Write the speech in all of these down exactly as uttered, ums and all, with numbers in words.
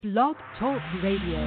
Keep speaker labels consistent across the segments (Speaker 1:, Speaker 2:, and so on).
Speaker 1: Blog Talk Radio.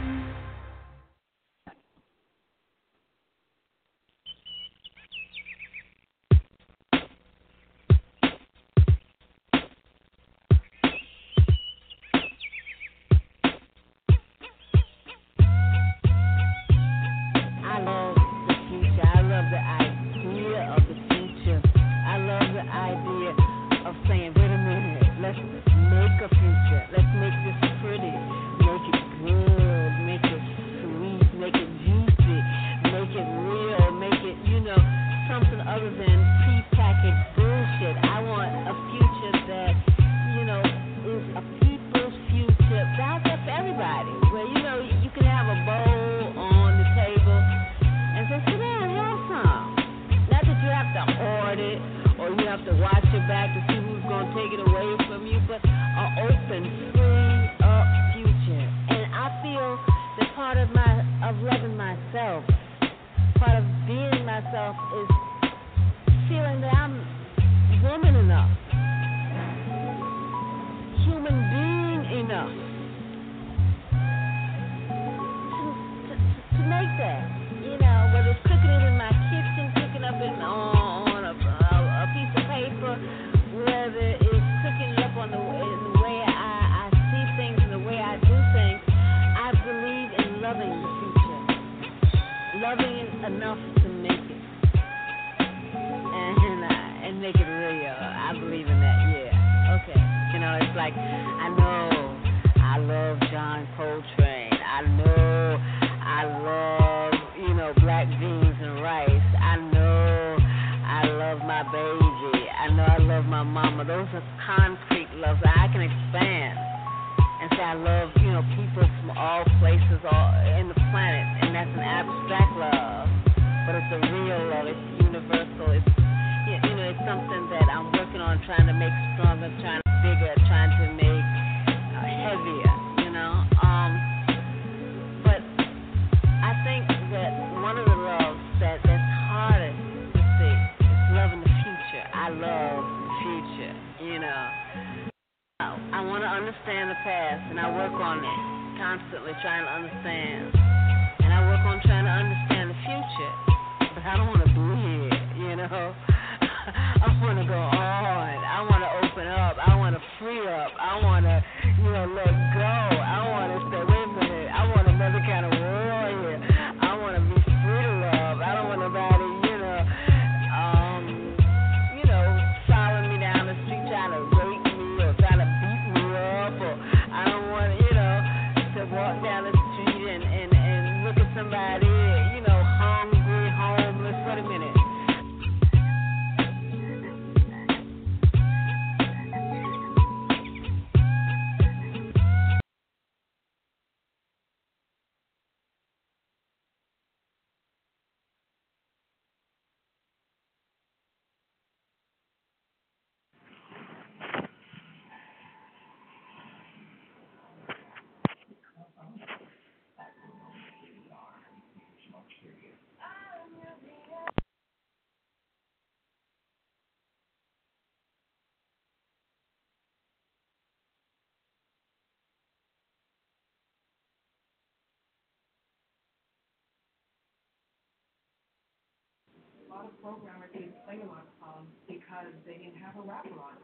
Speaker 2: A lot of programmers didn't play a lot um, because they didn't have a rapper on.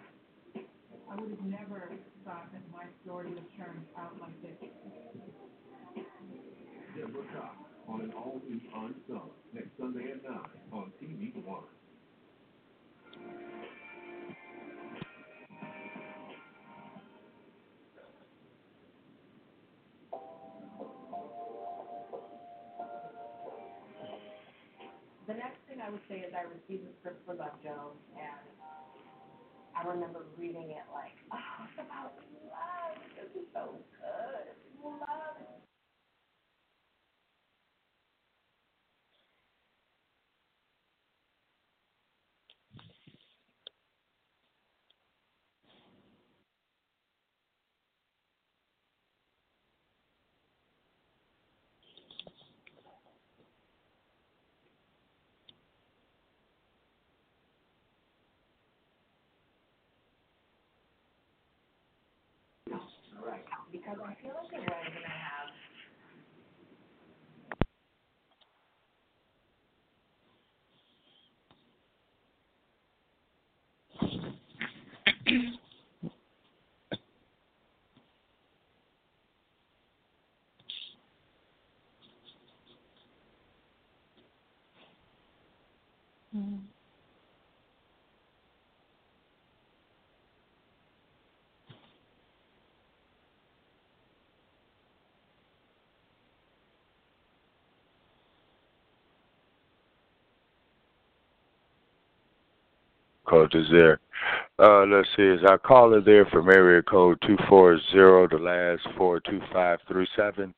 Speaker 2: I would have never thought that my story would turn out like this.
Speaker 3: Deborah Cox on an all-new Unsung next Sunday at nine on T V One.
Speaker 2: The next thing I would say is I received the script for Love Jones, and I remember reading it like, oh, it's about love. This is so good. Love.
Speaker 3: All right.
Speaker 2: because I feel like it was, and I have.
Speaker 4: Mm.
Speaker 5: Code is there. Uh, let's see, is our caller there from area code two four zero, the last four two five three seven?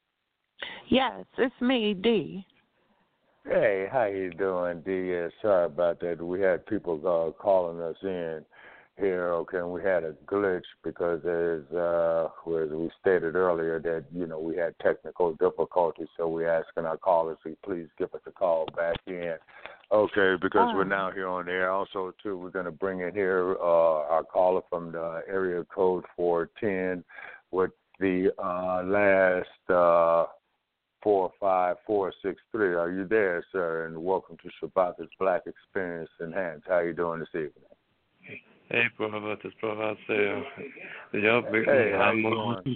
Speaker 4: Yes, it's me, D.
Speaker 5: Hey, how you doing, D? Uh, sorry about that. We had people uh, calling us in here, okay, and we had a glitch because as, uh, as we stated earlier that, you know, we had technical difficulties, so we're asking our callers to please give us a call back in. Okay, because
Speaker 4: Oh.
Speaker 5: we're now here on the air. Also, too, we're going to bring in here uh, our caller from the area code four ten with the uh, last uh, four five four six three. Are you there, sir? And welcome to Shabaka's Black Experience Enhanced. How are you doing this evening?
Speaker 6: Hej på vad det bra säger. Jag
Speaker 5: Hey, how you doing?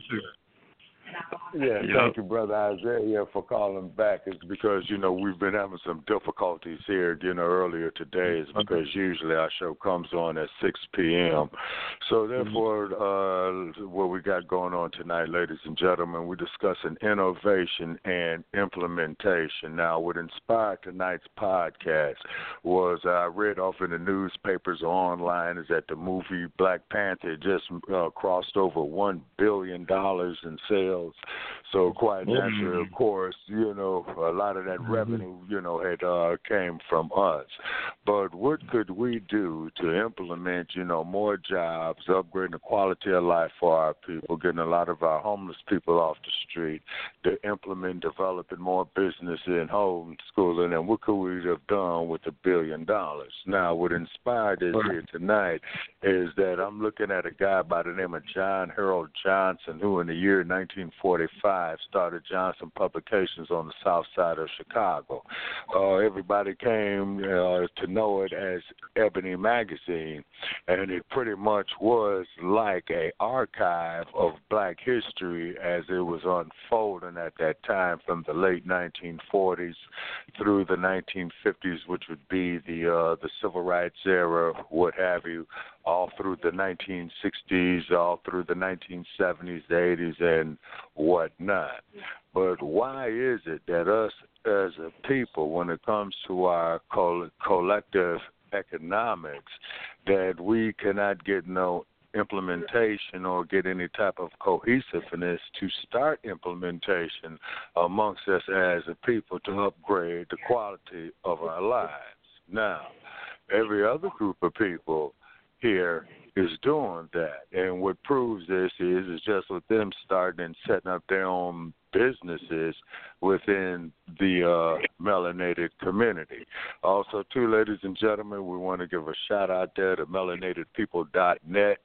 Speaker 5: Yeah,
Speaker 6: Yeah.
Speaker 5: thank you, Brother Isaiah, for calling back. It's because, you know, we've been having some difficulties here, you know, earlier today. It's because usually our show comes on at six p.m. So, therefore, uh, what we got going on tonight, ladies and gentlemen, we're discussing innovation and implementation. Now, what inspired tonight's podcast was I read off in the newspapers or online is that the movie Black Panther just uh, crossed over one billion dollars in sales. So quite naturally, of course, you know, a lot of that revenue, you know, had uh, came from us. But what could we do to implement, you know, more jobs, upgrading the quality of life for our people, getting a lot of our homeless people off the street, to implement developing more business and homeschooling, and what could we have done with a billion dollars? Now, what inspired us here tonight is that I'm looking at a guy by the name of John Harold Johnson, who in the year nineteen forty-five started Johnson Publications on the south side of Chicago. Uh, everybody came uh, to know it as Ebony Magazine, and it pretty much was like an archive of black history as it was unfolding at that time from the late nineteen forties through the nineteen fifties, which would be the uh, the civil rights era, what have you, all through the nineteen sixties, all through the nineteen seventies, the eighties, and whatnot. But why is it that us as a people, when it comes to our coll- collective economics, that we cannot get no implementation or get any type of cohesiveness to start implementation amongst us as a people to upgrade the quality of our lives? Now, every other group of people here is doing that, and what proves this is is just with them starting and setting up their own businesses within the uh, melanated community. Also, too, ladies and gentlemen, we want to give a shout out there to melanated people dot net.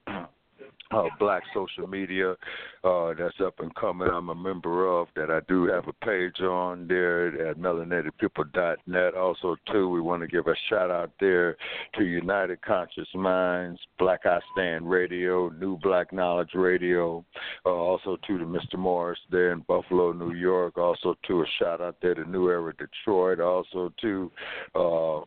Speaker 5: Uh, black social media uh, that's up and coming. I'm a member of that. I do have a page on there at melanated people dot net. Also, too, we want to give a shout out there to United Conscious Minds, Black I Stand Radio, New Black Knowledge Radio. Uh, also, too, to Mister Morris there in Buffalo, New York. Also, to a shout out there to New Era Detroit. Also, to uh,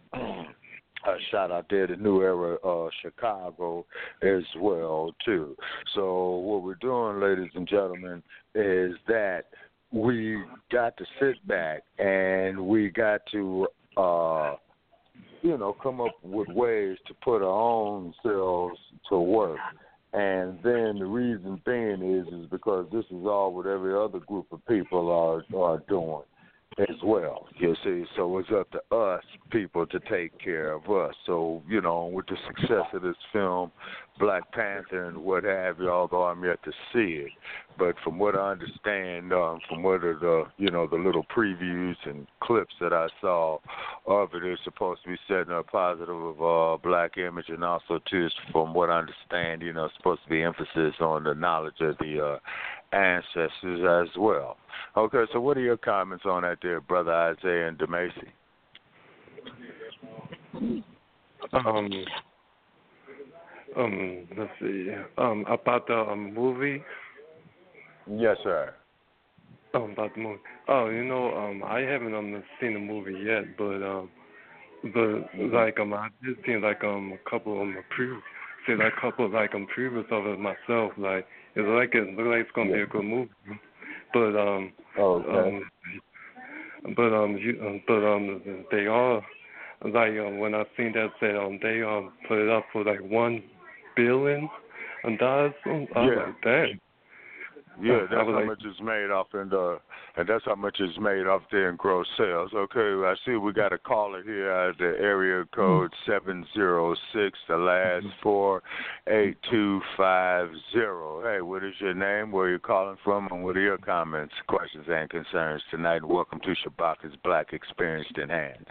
Speaker 5: a shout out there to New Era uh, Chicago as well, too. So what we're doing, ladies and gentlemen, is that we got to sit back and we got to, uh, you know, come up with ways to put our own selves to work. And then the reason being is is because this is all what every other group of people are are doing. as well. You see, so it's up to us people to take care of us. So, you know, with the success of this film, Black Panther and what have you, although I'm yet to see it, but from what I understand, um, from what are the, you know, the little previews and clips that I saw of it, it's supposed to be setting a positive uh, black image, and also, too, from what I understand, you know, it's supposed to be emphasis on the knowledge of the uh, ancestors as well. Okay, so what are your comments on that there, Brother Isaiah and DeMacy?
Speaker 6: Um, um, let's see. Um, about the um, movie.
Speaker 5: Yes, sir.
Speaker 6: Um, about the movie. Oh, you know, um, I haven't um seen the movie yet, but um, but like um, I did see like um a couple of um pre, see like a couple of, like um previews of it myself. Like it's like it looks like it's gonna yeah. be a good movie, but um,
Speaker 5: oh, okay.
Speaker 6: um, but um, you, um, but um, they all like um when I seen that said um they um put it up for like one billion dollars. I was
Speaker 5: yeah.
Speaker 6: like, dang.
Speaker 5: Yeah, that's how
Speaker 6: like,
Speaker 5: much is made off in the, and that's how much is made off there in gross sales. Okay, I see we got a caller here at the area code seven zero six, the last four, eight two five zero. Hey, what is your name, where are you calling from, and what are your comments, questions, and concerns tonight? And welcome to Shabaka's Black Experienced in Hands.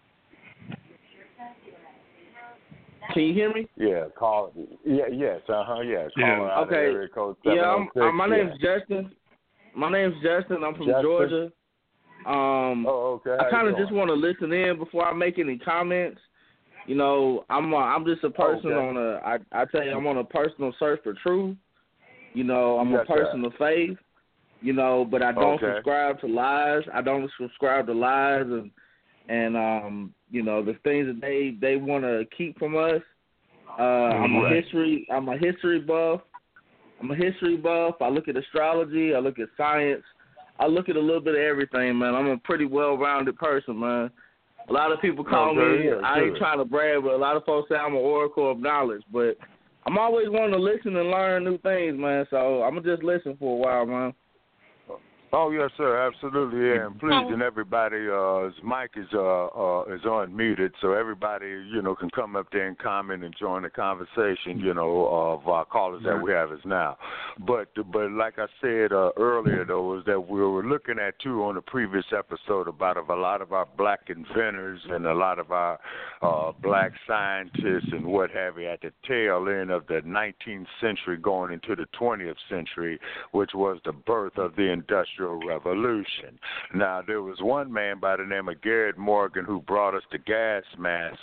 Speaker 7: Can you hear me?
Speaker 5: Yeah, call. Yeah, yes, uh huh, yes.
Speaker 6: Yeah.
Speaker 5: Call out
Speaker 7: Okay.
Speaker 5: area code seven
Speaker 7: Yeah,
Speaker 5: oh
Speaker 7: I'm,
Speaker 5: six.
Speaker 7: uh, my name's
Speaker 5: yeah.
Speaker 7: Justin. My name's Justin. I'm from
Speaker 5: Justin?
Speaker 7: Georgia. Um,
Speaker 5: oh, okay. How
Speaker 7: I kind of
Speaker 5: you
Speaker 7: just want to listen in before I make any comments. You know, I'm uh, I'm just a person
Speaker 5: okay.
Speaker 7: on a. I I tell you, I'm on a personal search for truth. You know, I'm
Speaker 5: yes,
Speaker 7: a person
Speaker 5: sir.
Speaker 7: of faith. You know, but I don't
Speaker 5: okay.
Speaker 7: subscribe to lies. I don't subscribe to lies and and um you know the things that they they want to keep from us. Uh, I'm a
Speaker 5: right.
Speaker 7: history. I'm a history buff. I'm a history buff. I look at astrology. I look at science. I look at a little bit of everything, man. I'm a pretty well-rounded person, man. A lot of people call
Speaker 5: okay,
Speaker 7: me.
Speaker 5: yeah,
Speaker 7: I ain't
Speaker 5: good.
Speaker 7: trying to brag, but a lot of folks say I'm an oracle of knowledge. But I'm always wanting to listen and learn new things, man. So I'm gonna just listen for a while, man.
Speaker 5: Oh yes, sir, absolutely. Yeah. And please, and everybody, uh, his mic is uh, uh is unmuted, so everybody, you know, can come up there and comment and join the conversation, you know, of our callers that we have is now. But but like I said uh, earlier, though, is that we were looking at too on the previous episode about of a lot of our black inventors and a lot of our uh, black scientists and what have you at the tail end of the nineteenth century, going into the twentieth century, which was the birth of the industrial Revolution. Now, there was one man by the name of Garrett Morgan who brought us the gas mask.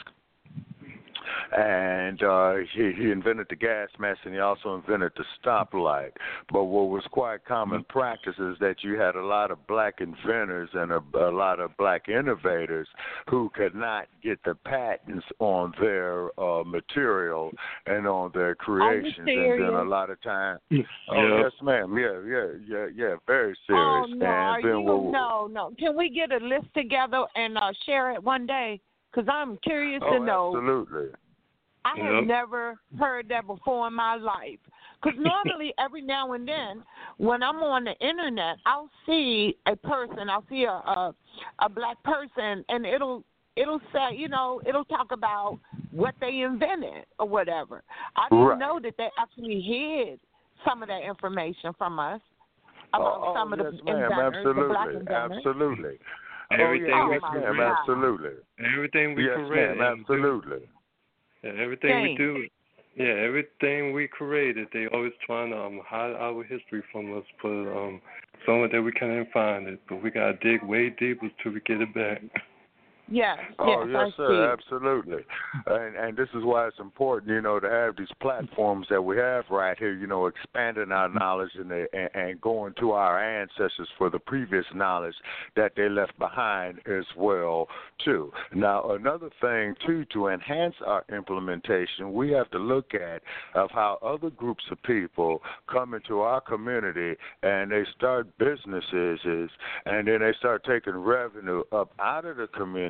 Speaker 5: And uh, he, he invented the gas mask, and he also invented the stoplight. But what was quite common practice is that you had a lot of black inventors and a, a lot of black innovators who could not get the patents on their uh, material and on their creations. And then a lot of time, oh
Speaker 6: yeah.
Speaker 5: yes, ma'am, yeah, yeah, yeah, yeah, very
Speaker 4: Oh,
Speaker 5: serious.
Speaker 4: no, are
Speaker 5: and then
Speaker 4: you,
Speaker 5: we'll,
Speaker 4: no, no. Can we get a list together and uh, share it one day? Because I'm curious
Speaker 5: oh,
Speaker 4: to know.
Speaker 5: Absolutely.
Speaker 4: I have
Speaker 6: Yep.
Speaker 4: never heard that before in my life. Because normally, every now and then, when I'm on the internet, I'll see a person, I'll see a, a a black person, and it'll it'll say, you know, it'll talk about what they invented or whatever. I didn't
Speaker 5: right.
Speaker 4: know that they actually hid some of that information from us about
Speaker 5: oh,
Speaker 4: some
Speaker 5: oh,
Speaker 4: of
Speaker 5: yes,
Speaker 4: the
Speaker 5: ma'am,
Speaker 4: inventors,
Speaker 5: absolutely,
Speaker 4: the black inventors.
Speaker 5: absolutely.
Speaker 6: Everything
Speaker 5: oh,
Speaker 6: we
Speaker 5: yes,
Speaker 4: Oh,
Speaker 5: ma'am,
Speaker 4: my God.
Speaker 5: absolutely.
Speaker 6: Everything we
Speaker 5: yes,
Speaker 6: create.
Speaker 5: ma'am, absolutely.
Speaker 6: Yeah, everything
Speaker 4: Thanks.
Speaker 6: we do. Yeah, everything we created, they always trying to um, hide our history from us, but um, somewhere that we can't find it. But we gotta dig way deeper till we get it back.
Speaker 4: Yes,
Speaker 5: Oh,
Speaker 4: yes,
Speaker 5: yes,
Speaker 4: I
Speaker 5: sir,
Speaker 4: see.
Speaker 5: absolutely. And and this is why it's important, you know, to have these platforms that we have right here, you know, expanding our knowledge and, the, and, and going to our ancestors for the previous knowledge that they left behind as well, too. Now, another thing, too, to enhance our implementation, we have to look at of how other groups of people come into our community and they start businesses and then they start taking revenue up out of the community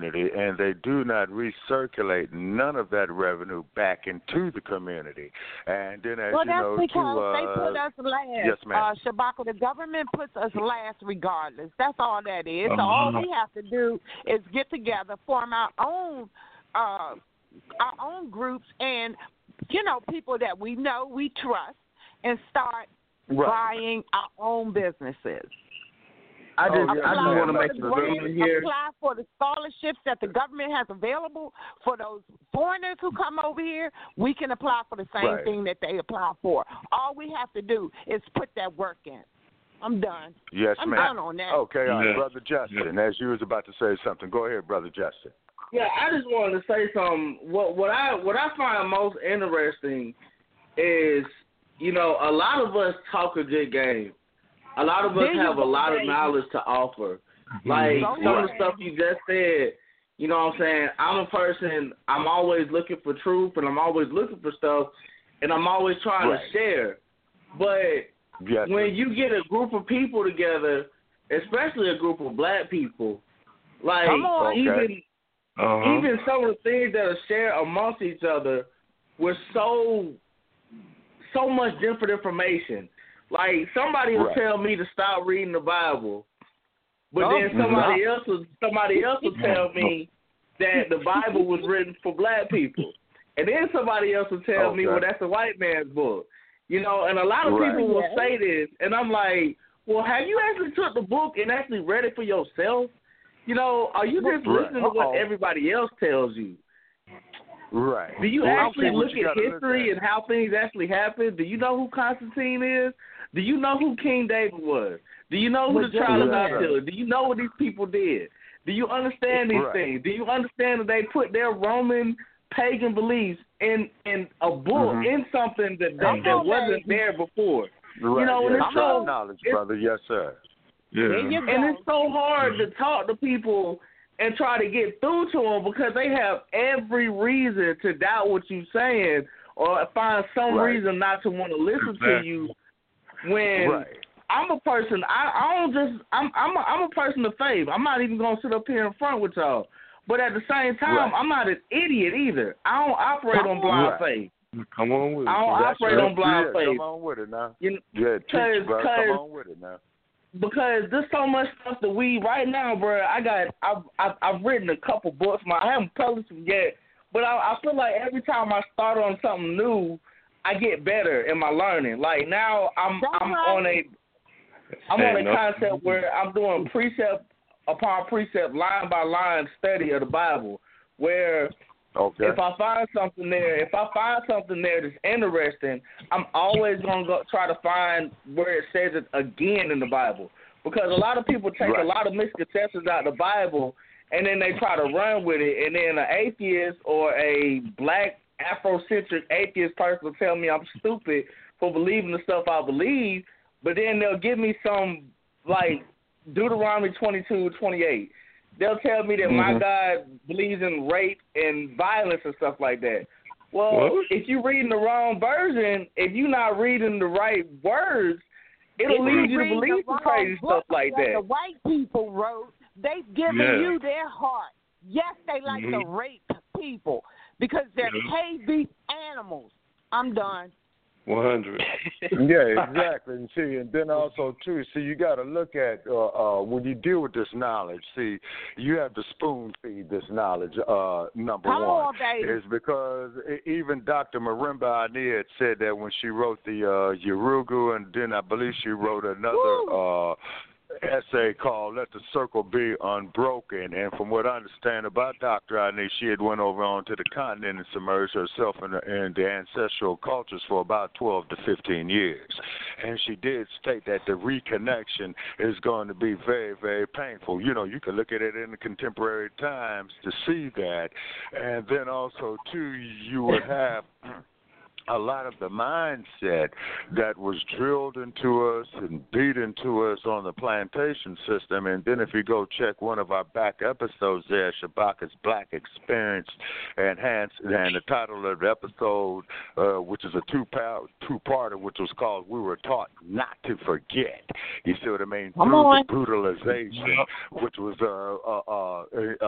Speaker 5: community, and they do not recirculate none of that revenue back into the community. And then, as
Speaker 4: well,
Speaker 5: you
Speaker 4: that's
Speaker 5: know,
Speaker 4: because
Speaker 5: to, uh,
Speaker 4: they put us last.
Speaker 5: yes, ma'am.
Speaker 4: Uh, Shabaka, the government puts us last regardless. That's all that is. So
Speaker 6: Uh-huh.
Speaker 4: all we have to do is get together, form our own, uh, our own groups, and you know, people that we know, we trust, and start
Speaker 5: Right.
Speaker 4: buying our own businesses.
Speaker 7: I just,
Speaker 5: Oh, yeah,
Speaker 7: I just
Speaker 4: Apply
Speaker 7: want to
Speaker 4: for
Speaker 7: make
Speaker 4: the
Speaker 7: a
Speaker 4: grants,
Speaker 7: statement here.
Speaker 4: apply for the scholarships that the government has available for those foreigners who come over here. We can apply for the same
Speaker 5: Right.
Speaker 4: thing that they apply for. All we have to do is put that work in. I'm done.
Speaker 5: Yes,
Speaker 4: I'm
Speaker 5: ma'am.
Speaker 4: done on that.
Speaker 5: Okay, all right,
Speaker 6: Yeah.
Speaker 5: Brother Justin, as you was about to say something, go ahead, Brother Justin.
Speaker 7: Yeah, I just wanted to say something. What what I what I find most interesting is, you know, a lot of us talk a good game. A lot of us
Speaker 4: There you
Speaker 7: have a
Speaker 4: go,
Speaker 7: lot of
Speaker 4: baby.
Speaker 7: knowledge to offer. Like
Speaker 4: Go
Speaker 7: some of the
Speaker 4: ahead.
Speaker 7: stuff you just said, you know what I'm saying? I'm a person, I'm always looking for truth and I'm always looking for stuff and I'm always trying
Speaker 5: Right.
Speaker 7: to share. But
Speaker 5: Yes.
Speaker 7: when you get a group of people together, especially a group of black people, like
Speaker 4: Come on.
Speaker 5: Okay.
Speaker 7: even
Speaker 6: Uh-huh.
Speaker 7: even some of the things that are shared amongst each other were so so much different information. Like somebody will
Speaker 5: Right.
Speaker 7: tell me to stop reading the Bible, but
Speaker 4: Oh,
Speaker 7: then somebody else will somebody else will tell me that the Bible was written for black people, and then somebody else will tell me,
Speaker 5: Okay.
Speaker 7: well, that's a white man's book, you know. And a lot of
Speaker 5: Right.
Speaker 7: people will
Speaker 4: Yeah.
Speaker 7: say this, and I'm like, well, have you actually took the book and actually read it for yourself? You know, are you just
Speaker 5: Right.
Speaker 7: listening to what
Speaker 5: Uh-oh.
Speaker 7: everybody else tells you?
Speaker 5: Right.
Speaker 7: Do you
Speaker 5: Well,
Speaker 7: actually
Speaker 5: okay, what
Speaker 7: look
Speaker 5: you
Speaker 7: at
Speaker 5: gotta
Speaker 7: history
Speaker 5: look
Speaker 7: and how things actually happened? Do you know who Constantine is? Do you know who King David was? Do you know who
Speaker 4: Well,
Speaker 7: the trial of
Speaker 5: yeah.
Speaker 7: Attila? Do you know what these people did? Do you understand these
Speaker 5: Right.
Speaker 7: things? Do you understand that they put their Roman pagan beliefs in in a book,
Speaker 5: Mhm.
Speaker 7: in something that
Speaker 4: Come
Speaker 7: that
Speaker 4: on,
Speaker 7: wasn't
Speaker 4: baby.
Speaker 7: there before?
Speaker 5: Right.
Speaker 7: know, and
Speaker 5: yes.
Speaker 7: it's so-
Speaker 5: knowledge,
Speaker 7: it's-
Speaker 5: brother. Yes, sir.
Speaker 6: Yeah.
Speaker 4: There you go.
Speaker 7: And it's so hard to talk to people and try to get through to them because they have every reason to doubt what you're saying or find some
Speaker 5: Right.
Speaker 7: reason not to want to listen to
Speaker 6: Exactly.
Speaker 7: you. When
Speaker 5: Right.
Speaker 7: I'm a person, I, I don't just I'm I'm a, I'm a person of faith. I'm not even gonna sit up here in front with y'all. But at the same time,
Speaker 5: Right.
Speaker 7: I'm not an idiot either. I don't operate on blind
Speaker 5: Right.
Speaker 7: faith.
Speaker 6: Come on with it.
Speaker 7: I don't
Speaker 5: That's
Speaker 7: operate
Speaker 5: right.
Speaker 7: on blind
Speaker 5: yeah,
Speaker 7: faith.
Speaker 5: Come on with it now.
Speaker 7: You know,
Speaker 5: Yeah, teach,
Speaker 7: Cause-
Speaker 5: bro.
Speaker 7: cause-
Speaker 5: Come on with it now.
Speaker 7: because there's so much stuff that we right now, bro. I got I've I've, I've written a couple books. My I haven't published them yet, but I, I feel like every time I start on something new, I get better in my learning. Like now, I'm
Speaker 4: That's
Speaker 7: I'm
Speaker 4: right.
Speaker 7: on a I'm
Speaker 6: Hey,
Speaker 7: on a
Speaker 6: no.
Speaker 7: concept where I'm doing precept upon precept, line by line study of the Bible. Where
Speaker 5: Okay.
Speaker 7: if I find something there, if I find something there that's interesting, I'm always gonna go try to find where it says it again in the Bible. Because a lot of people take
Speaker 5: Right.
Speaker 7: a lot of misconceptions out of the Bible and then they try to run with it, and then an atheist or a black Afrocentric atheist person will tell me I'm stupid for believing the stuff I believe, but then they'll give me some like Deuteronomy twenty-two, twenty-eight. They'll tell me that my
Speaker 5: Mhm.
Speaker 7: God believes in rape and violence and stuff like that. Well,
Speaker 6: What?
Speaker 7: if you're reading the wrong version, if you're not reading the right words, it'll
Speaker 4: If
Speaker 7: lead you to
Speaker 4: read the
Speaker 7: believe some
Speaker 4: wrong
Speaker 7: crazy
Speaker 4: book
Speaker 7: stuff like
Speaker 4: that
Speaker 7: that.
Speaker 4: the white people wrote, they've given
Speaker 6: Yeah.
Speaker 4: you their heart. Yes, they like to
Speaker 6: Mhm.
Speaker 4: rape people because they're
Speaker 6: Yeah.
Speaker 4: cave beast animals. I'm done.
Speaker 6: one hundred.
Speaker 5: Yeah, exactly. And see, and then also too, see, you got to look at uh, uh, when you deal with this knowledge. See, you have to spoon feed this knowledge. Uh, number
Speaker 4: Come
Speaker 5: one
Speaker 4: on, baby.
Speaker 5: is because e- even Doctor Marimba Ani had said that when she wrote the uh, Yurugu, and then I believe she wrote another uh, essay called "Let the Circle Be Unbroken." And from what I understand about Doctor Ani, she had went over onto the continent and submerged herself in the, in the ancestral cultures for about twelve to fifteen years. And she did state that the reconnection is going to be very, very painful. You know, you can look at it in the contemporary times to see that. And then also, too, you would have a lot of the mindset that was drilled into us and beat into us on the plantation system. And then if you go check one of our back episodes there, Shabaka's Black Experience Enhanced, and the title of the episode, uh, which is a two-part, two-parter, which was called We Were Taught Not to Forget. You see what I mean?
Speaker 4: Come
Speaker 5: Through
Speaker 4: on.
Speaker 5: the brutalization, which was uh, uh, uh, uh,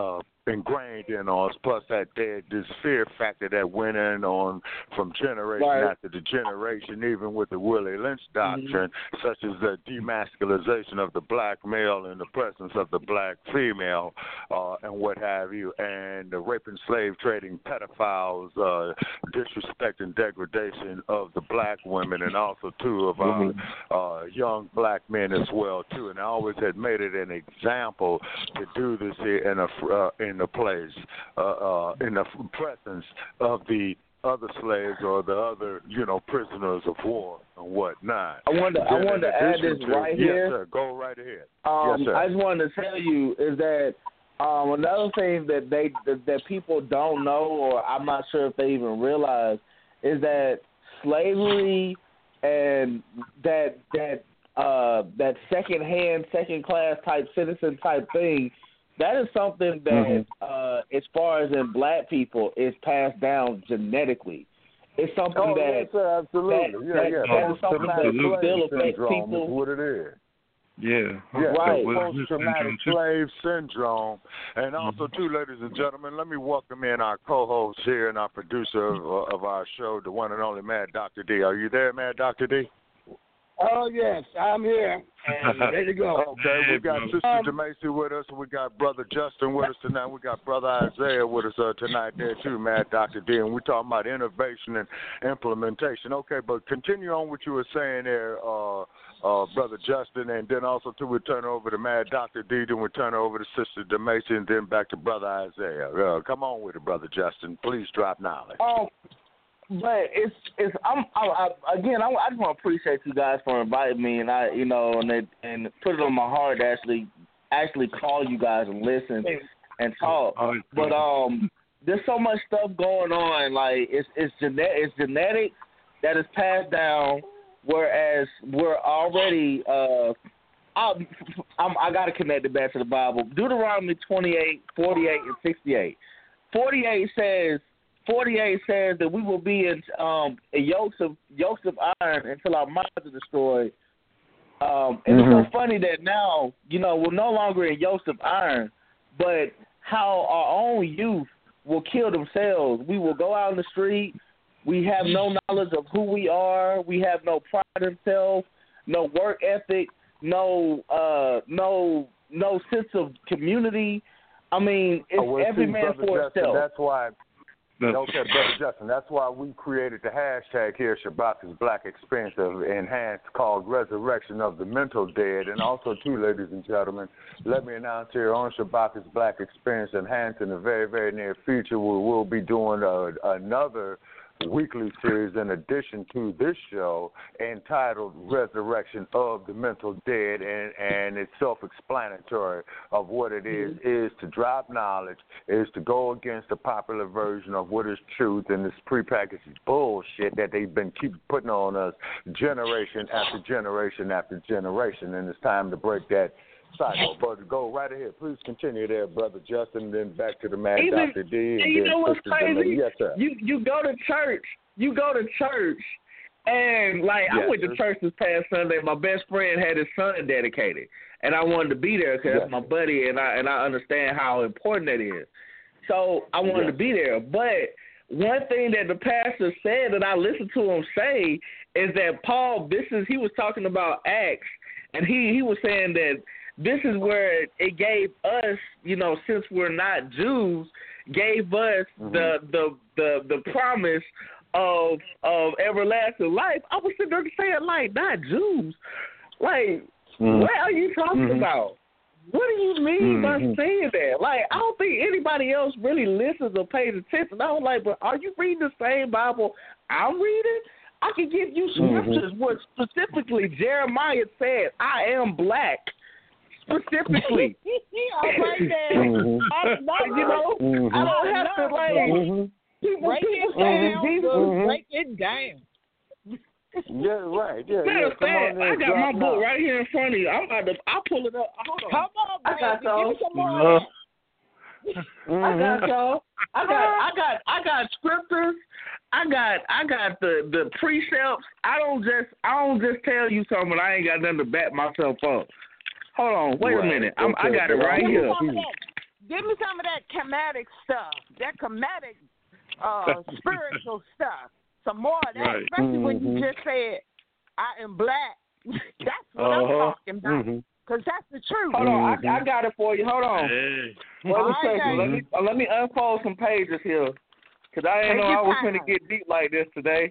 Speaker 5: ingrained in us. Plus that there, this fear factor that went in on from generation
Speaker 7: right.
Speaker 5: after the generation, even with the Willie Lynch doctrine, mm-hmm. such as the demasculization of the black male in the presence of the black female, uh, and what have you, and the rape and slave trading pedophiles, uh, disrespect and degradation of the black women, and also too of our uh, young black men as well too. And I always had made it an example to do this here in a uh, in the place, uh, uh, in the presence of the other slaves or the other, you know, prisoners of war and whatnot.
Speaker 7: I wanted, I wanted to add this right
Speaker 5: yes,
Speaker 7: here.
Speaker 5: Yes, sir. Go right ahead.
Speaker 7: Um,
Speaker 5: yes, sir.
Speaker 7: I just wanted to tell you is that um, another thing that they that, that people don't know, or I'm not sure if they even realize, is that slavery and that that uh, that second hand, second class type citizen type thing. That is something that, mm-hmm. uh, as far as in black people, is passed down genetically. It's something
Speaker 5: oh,
Speaker 7: that,
Speaker 5: yes, sir, absolutely.
Speaker 7: that,
Speaker 5: yeah,
Speaker 7: that,
Speaker 5: yeah.
Speaker 7: that is something that still affects people.
Speaker 5: Is what it is.
Speaker 6: Yeah.
Speaker 5: yeah.
Speaker 7: Right.
Speaker 5: Post-traumatic slave syndrome. And also, mm-hmm. too, ladies and gentlemen, let me welcome in our co-host here and our producer of, of our show, the one and only Mad Doctor D. Are you there, Mad Doctor D?
Speaker 8: Oh, yes, I'm here, and ready to go.
Speaker 5: Okay, we got Sister um, DeMacy with us, and we got Brother Justin with us tonight. We got Brother Isaiah with us uh, tonight there, too, Mad Doctor D, and we're talking about innovation and implementation. Okay, but continue on what you were saying there, uh, uh, Brother Justin, and then also, too, we turn over to Mad Doctor D, then we turn over to Sister DeMacy, and then back to Brother Isaiah. Uh, come on with it, Brother Justin. Please drop knowledge.
Speaker 7: Oh. But it's it's I'm I, I, again I, I just want to appreciate you guys for inviting me, and I you know and it, and put it on my heart to actually actually call you guys and listen and talk. But um, there's so much stuff going on. Like it's it's genetic it's genetics that is passed down, whereas we're already uh. I'm, I'm, I got to connect it back to the Bible. Deuteronomy twenty-eight, forty-eight, and sixty-eight. forty-eight says. forty-eight says that we will be in um, yokes of yokes of iron until our minds are destroyed. Um, and mm-hmm. it's so funny that now, you know, we're no longer in yokes of iron, but how our own youth will kill themselves. We will go out in the street. We have no knowledge of who we are. We have no pride in self, no work ethic, no uh, no no sense of community. I mean, it's
Speaker 5: oh, well,
Speaker 7: every
Speaker 5: see,
Speaker 7: man for himself.
Speaker 5: That's why. Okay, Brother Justin, that's why we created the hashtag here, Shabaka's Black Experience of Enhanced, called Resurrection of the Mental Dead. And also, too, ladies and gentlemen, let me announce here on Shabaka's Black Experience Enhanced in the very, very near future, we will be doing a, another weekly series in addition to this show entitled Resurrection of the Mental Dead, and, and it's self-explanatory of what it is, mm-hmm. is to drop knowledge, is to go against the popular version of what is truth and this prepackaged bullshit that they've been keep putting on us generation after generation after generation, and it's time to break that cycle. But go right ahead. Please continue there, Brother Justin, then back to the Mad
Speaker 7: Even,
Speaker 5: Doctor D. And,
Speaker 7: and you
Speaker 5: then
Speaker 7: know what's crazy?
Speaker 5: Yes, sir.
Speaker 7: You you go to church. You go to church, and like yes, I went to church this past Sunday. My best friend had his son dedicated, and I wanted to be there because yes. that's my buddy, and I and I understand how important that is. So I wanted yes. to be there. But one thing that the pastor said that I listened to him say is that Paul, this is he was talking about Acts, and he he was saying that this is where it gave us, you know, since we're not Jews, gave us mm-hmm. the, the the the promise of of everlasting life. I was sitting there saying, like, not Jews. Like, mm-hmm. what are you talking mm-hmm. about? What do you mean mm-hmm. by saying that? Like, I don't think anybody else really listens or pays attention. I was like, but are you reading the same Bible I'm reading? I can give you scriptures mm-hmm. where specifically Jeremiah said, I am black. Specifically.
Speaker 4: All right there.
Speaker 7: Mm-hmm. I, not, you know, mm-hmm. I don't have to, like,
Speaker 4: mm-hmm. people,
Speaker 7: break
Speaker 4: people
Speaker 7: it down.
Speaker 4: Jesus,
Speaker 7: Mm-hmm.
Speaker 4: break it down.
Speaker 5: Yeah, right. Yeah,
Speaker 7: Matter
Speaker 5: yeah.
Speaker 7: of fact, I got my book right here in front of you. I'm about to, I'll pull it up. Hold on.
Speaker 4: Come on,
Speaker 7: I got y'all.
Speaker 4: Give me some more.
Speaker 7: Mm-hmm. I got y'all. I got, I got, I got scriptures. I got, I got the, the precepts. I don't just, I don't just tell you something. I ain't got nothing to back myself up. Hold on, wait right. a minute. I'm, okay. I got it right here.
Speaker 4: give me some of that comedic stuff, that comedic, uh, spiritual stuff. Some more of that,
Speaker 6: Right.
Speaker 4: especially
Speaker 8: mm-hmm.
Speaker 4: when you just said, "I am black." That's what
Speaker 6: Uh-huh.
Speaker 4: I'm talking about.
Speaker 8: Mm-hmm.
Speaker 4: Cause that's the truth.
Speaker 7: Hold on, I, I got it for you. Hold on.
Speaker 6: Hey.
Speaker 7: Wait a
Speaker 4: All right,
Speaker 7: second. Let
Speaker 4: David.
Speaker 7: me uh, let me unfold some pages here, cause I didn't
Speaker 4: Take
Speaker 7: know
Speaker 4: your
Speaker 7: I was
Speaker 4: time.
Speaker 7: gonna get deep like this today.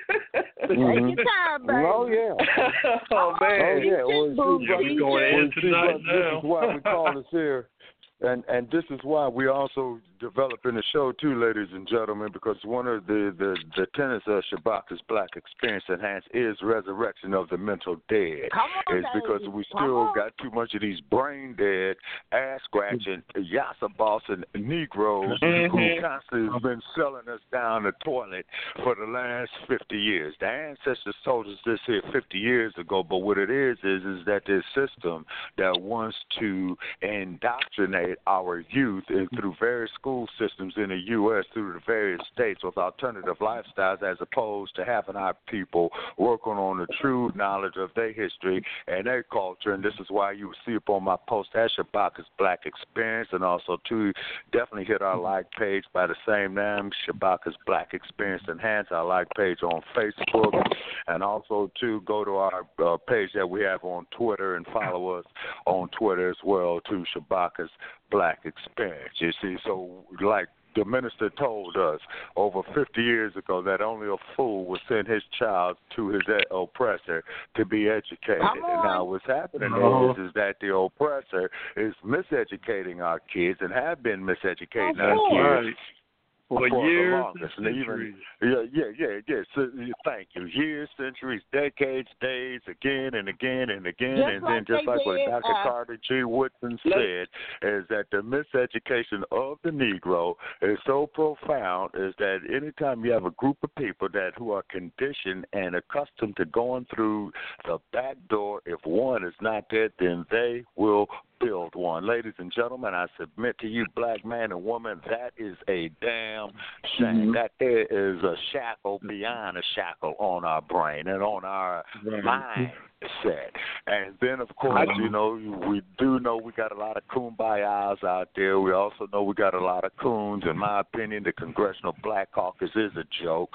Speaker 4: Take your time, baby.
Speaker 8: Oh yeah.
Speaker 7: Oh
Speaker 8: Oh
Speaker 7: man.
Speaker 8: yeah. Well,
Speaker 4: Boo,
Speaker 8: see,
Speaker 6: Yeah, we going
Speaker 8: well,
Speaker 6: in
Speaker 5: see,
Speaker 6: tonight
Speaker 5: brother,
Speaker 6: now.
Speaker 5: this is why we call this here. And and this is why we also developing the show too, ladies and gentlemen, because one of the, the, the tenets of Shabaka's Black Experience Enhanced is resurrection of the mental dead.
Speaker 4: Come on,
Speaker 5: It's because
Speaker 4: baby.
Speaker 5: we
Speaker 4: Come
Speaker 5: still
Speaker 4: on.
Speaker 5: got too much of these brain dead, ass scratching, yassa bossing Negroes
Speaker 7: Mhm.
Speaker 5: who constantly have been selling us down the toilet for the last fifty years. The ancestors told us this here fifty years ago, but what it is is is that this system that wants to indoctrinate our youth and through various school systems in the U S through the various states with alternative lifestyles, as opposed to having our people working on the true knowledge of their history and their culture. And this is why you see upon my post at Shabaka's Black Experience, and also to definitely hit our like page by the same name, Shabaka's Black Experience Enhanced, our like page on Facebook, and also to go to our uh, page that we have on Twitter and follow us on Twitter as well, to Shabaka's Black Experience. You see, so like the minister told us over fifty years ago that only a fool would send his child to his oppressor to be educated.
Speaker 4: Come on.
Speaker 5: And now what's happening
Speaker 6: Uh-huh.
Speaker 5: is, is that the oppressor is miseducating our kids and have been miseducating
Speaker 4: Of
Speaker 5: our
Speaker 4: course.
Speaker 5: kids.
Speaker 6: Right.
Speaker 5: For,
Speaker 6: For
Speaker 5: for the
Speaker 6: years
Speaker 5: longest.
Speaker 6: and
Speaker 5: And even,
Speaker 6: centuries.
Speaker 5: yeah, yeah, yeah, yeah. So, yeah, thank you. Years, centuries, decades, days, again and again and again.
Speaker 4: Just
Speaker 5: and
Speaker 4: like
Speaker 5: then just
Speaker 4: they
Speaker 5: like what
Speaker 4: did,
Speaker 5: Doctor
Speaker 4: uh,
Speaker 5: Carter G. Woodson
Speaker 7: let-
Speaker 5: said, is that the miseducation of the Negro is so profound is that anytime you have a group of people that who are conditioned and accustomed to going through the back door, if one is not there, then they will build one. Ladies and gentlemen, I submit to you, black man and woman, that is a damn shame.
Speaker 7: Mhm.
Speaker 5: That there is a shackle beyond a shackle on our brain and on our
Speaker 6: Right.
Speaker 5: mind set. And then, of course,
Speaker 6: Mhm.
Speaker 5: you know, we do know we got a lot of kumbayas out there. We also know we got a lot of coons. In my opinion, the Congressional Black Caucus is a joke.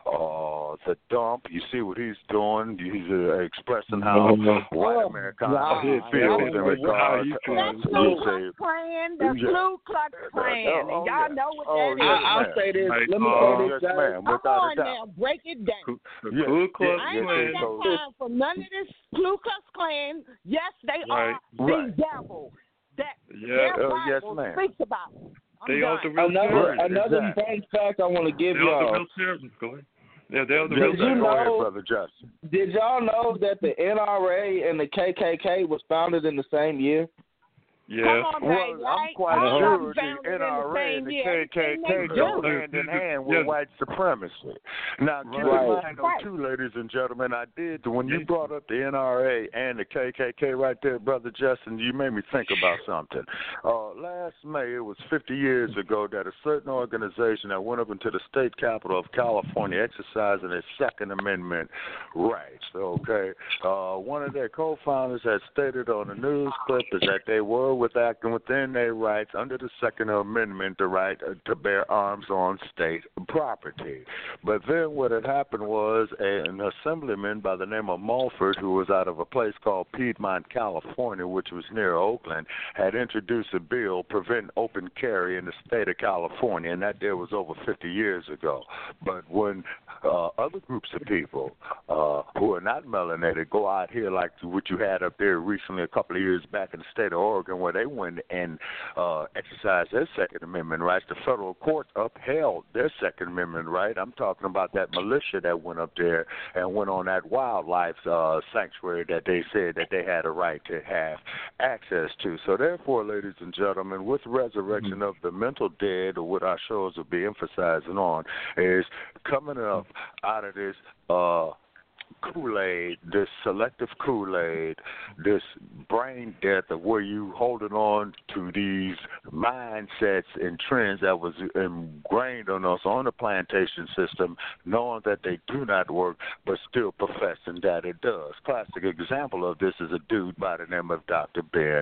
Speaker 5: Uh, the dump, you see what he's doing. He's uh, expressing how
Speaker 6: Mhm.
Speaker 5: white
Speaker 4: Oh,
Speaker 5: Americans
Speaker 4: God.
Speaker 5: feels
Speaker 6: Yeah,
Speaker 5: in
Speaker 6: yeah.
Speaker 5: regard
Speaker 6: How
Speaker 5: to
Speaker 6: you feel.
Speaker 5: us.
Speaker 4: That's
Speaker 6: So
Speaker 4: Ku
Speaker 6: you
Speaker 4: Klux Klan, the
Speaker 5: Yeah.
Speaker 4: Ku Klux Klan.
Speaker 5: Oh,
Speaker 4: And
Speaker 5: oh,
Speaker 4: y'all
Speaker 5: yeah.
Speaker 4: know what
Speaker 5: Oh,
Speaker 4: that
Speaker 5: yeah.
Speaker 4: is.
Speaker 7: I, I'll say this.
Speaker 6: Like,
Speaker 7: Let me
Speaker 6: uh,
Speaker 7: say
Speaker 5: Yes,
Speaker 7: this, guys.
Speaker 5: ma'am,
Speaker 4: Come
Speaker 5: without
Speaker 4: on
Speaker 5: a doubt.
Speaker 4: now, break it down.
Speaker 6: Ku- The
Speaker 5: Yes,
Speaker 6: Ku Klux
Speaker 5: yes,
Speaker 4: I
Speaker 5: yes,
Speaker 4: ain't
Speaker 6: Klan.
Speaker 5: yes.
Speaker 4: got
Speaker 5: So-
Speaker 4: time for none of this Ku Klux Klan. Yes, they
Speaker 6: Right.
Speaker 4: are the
Speaker 5: Right.
Speaker 4: devil that
Speaker 6: Yeah.
Speaker 4: their
Speaker 5: Oh, yes,
Speaker 4: Bible
Speaker 5: ma'am.
Speaker 4: speaks about. I'm
Speaker 6: They are the
Speaker 4: done.
Speaker 6: real
Speaker 7: Another
Speaker 6: terrorists.
Speaker 5: Right,
Speaker 7: another
Speaker 5: exactly.
Speaker 7: fun fact I want to give
Speaker 6: They are the
Speaker 7: y'all.
Speaker 6: real terrorists. Go ahead. Yeah, they are the
Speaker 5: Yes,
Speaker 6: real
Speaker 7: Did
Speaker 5: sir.
Speaker 7: you
Speaker 6: terrorists.
Speaker 5: Go ahead,
Speaker 7: know-
Speaker 5: Brother Justin.
Speaker 7: Did y'all know that the N R A and the K K K was founded in the same year?
Speaker 6: Yeah.
Speaker 4: Come on,
Speaker 5: Well,
Speaker 4: baby.
Speaker 5: I'm
Speaker 4: I ain't
Speaker 5: quite
Speaker 4: all
Speaker 5: sure
Speaker 4: of them
Speaker 5: the
Speaker 4: founded in
Speaker 5: N R A
Speaker 4: the
Speaker 5: and the
Speaker 4: same year.
Speaker 5: K K
Speaker 4: Everything
Speaker 5: K
Speaker 4: they
Speaker 5: go
Speaker 4: do.
Speaker 5: hand in hand
Speaker 6: Yeah.
Speaker 5: with white supremacy. Now, keep
Speaker 6: Right.
Speaker 5: in mind, though,
Speaker 4: Right.
Speaker 5: too, ladies and gentlemen, I did, when you
Speaker 6: Yeah.
Speaker 5: brought up the N R A and the K K K right there, Brother Justin, you made me think about something. Uh, last May, it was fifty years ago that a certain organization that went up into the state capital of California exercising its Second Amendment rights, okay? Uh, one of their co-founders had stated on a news clip is that they were with acting within their rights under the Second Amendment, the right uh, to bear arms on state property. But then what had happened was a, an assemblyman by the name of Mulford, who was out of a place called Piedmont, California, which was near Oakland, had introduced a bill preventing open carry in the state of California, and that there was over fifty years ago. But when uh, other groups of people uh, who are not melanated go out here like what you had up there recently a couple of years back in the state of Oregon, where they went and uh, exercised their Second Amendment rights, the federal court upheld their Second Amendment right. I'm talking about that militia that went up there and went on that wildlife uh, sanctuary that they said that they had a right to have access to. So therefore, ladies and gentlemen, with resurrection mm-hmm. of the mental dead, or what our shows will be emphasizing on, is coming up out of this uh, Kool-Aid, this selective Kool-Aid, this brain death of where you holding on to these mindsets and trends that was ingrained on us on the plantation system, knowing that they do not work, but still professing that it does. Classic example of this is a dude by the name of Doctor Ben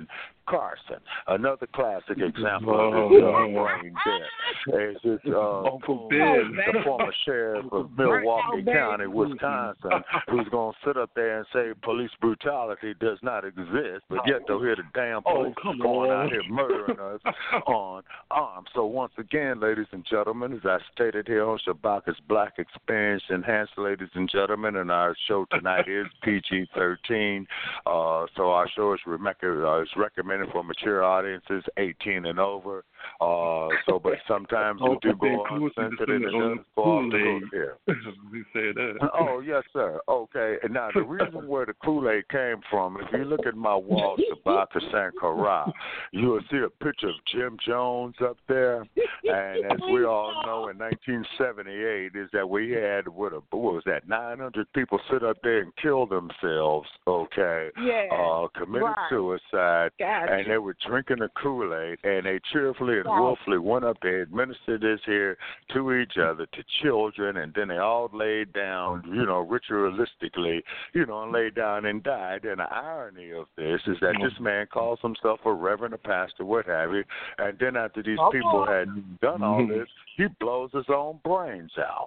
Speaker 5: Carson, another classic example
Speaker 6: Oh,
Speaker 5: of this uh,
Speaker 6: no.
Speaker 5: brain dead. It's this uh,
Speaker 6: Uncle Ben.
Speaker 5: the former sheriff of Milwaukee County, Wisconsin, who's going to sit up there and say police brutality does not exist, but yet they'll hear the damn police
Speaker 6: Oh,
Speaker 5: going
Speaker 6: on.
Speaker 5: out here murdering us on arms. So once again, ladies and gentlemen, as I stated here on Shabaka's Black Experience Enhanced, ladies and gentlemen, and our show tonight is P G thirteen. Uh, so our show is, rec- uh, is recommended for mature audiences eighteen and over. Uh, so, but sometimes we do go uncensored and it does fall off the hook here.
Speaker 6: We say that.
Speaker 5: Oh, yes, sir. Okay. And now, the reason where the Kool-Aid came from, if you look at my wall, Shabaka Sankara, you will see a picture of Jim Jones up there. And as we all know, in nineteen seventy-eight, is that we had, what, a, what was that, nine hundred people sit up there and kill themselves, okay,
Speaker 4: Yeah.
Speaker 5: uh, committed
Speaker 4: Right.
Speaker 5: suicide,
Speaker 4: Gotcha.
Speaker 5: and they were drinking the Kool-Aid, and they cheerfully and willfully went up there, administered this here to each other, to children, and then they all laid down, you know, ritualistically, you know, and laid down and died. And the irony of this is that this man calls himself a reverend, a pastor, what have you, and then after these people had done all this, he blows his own brains out.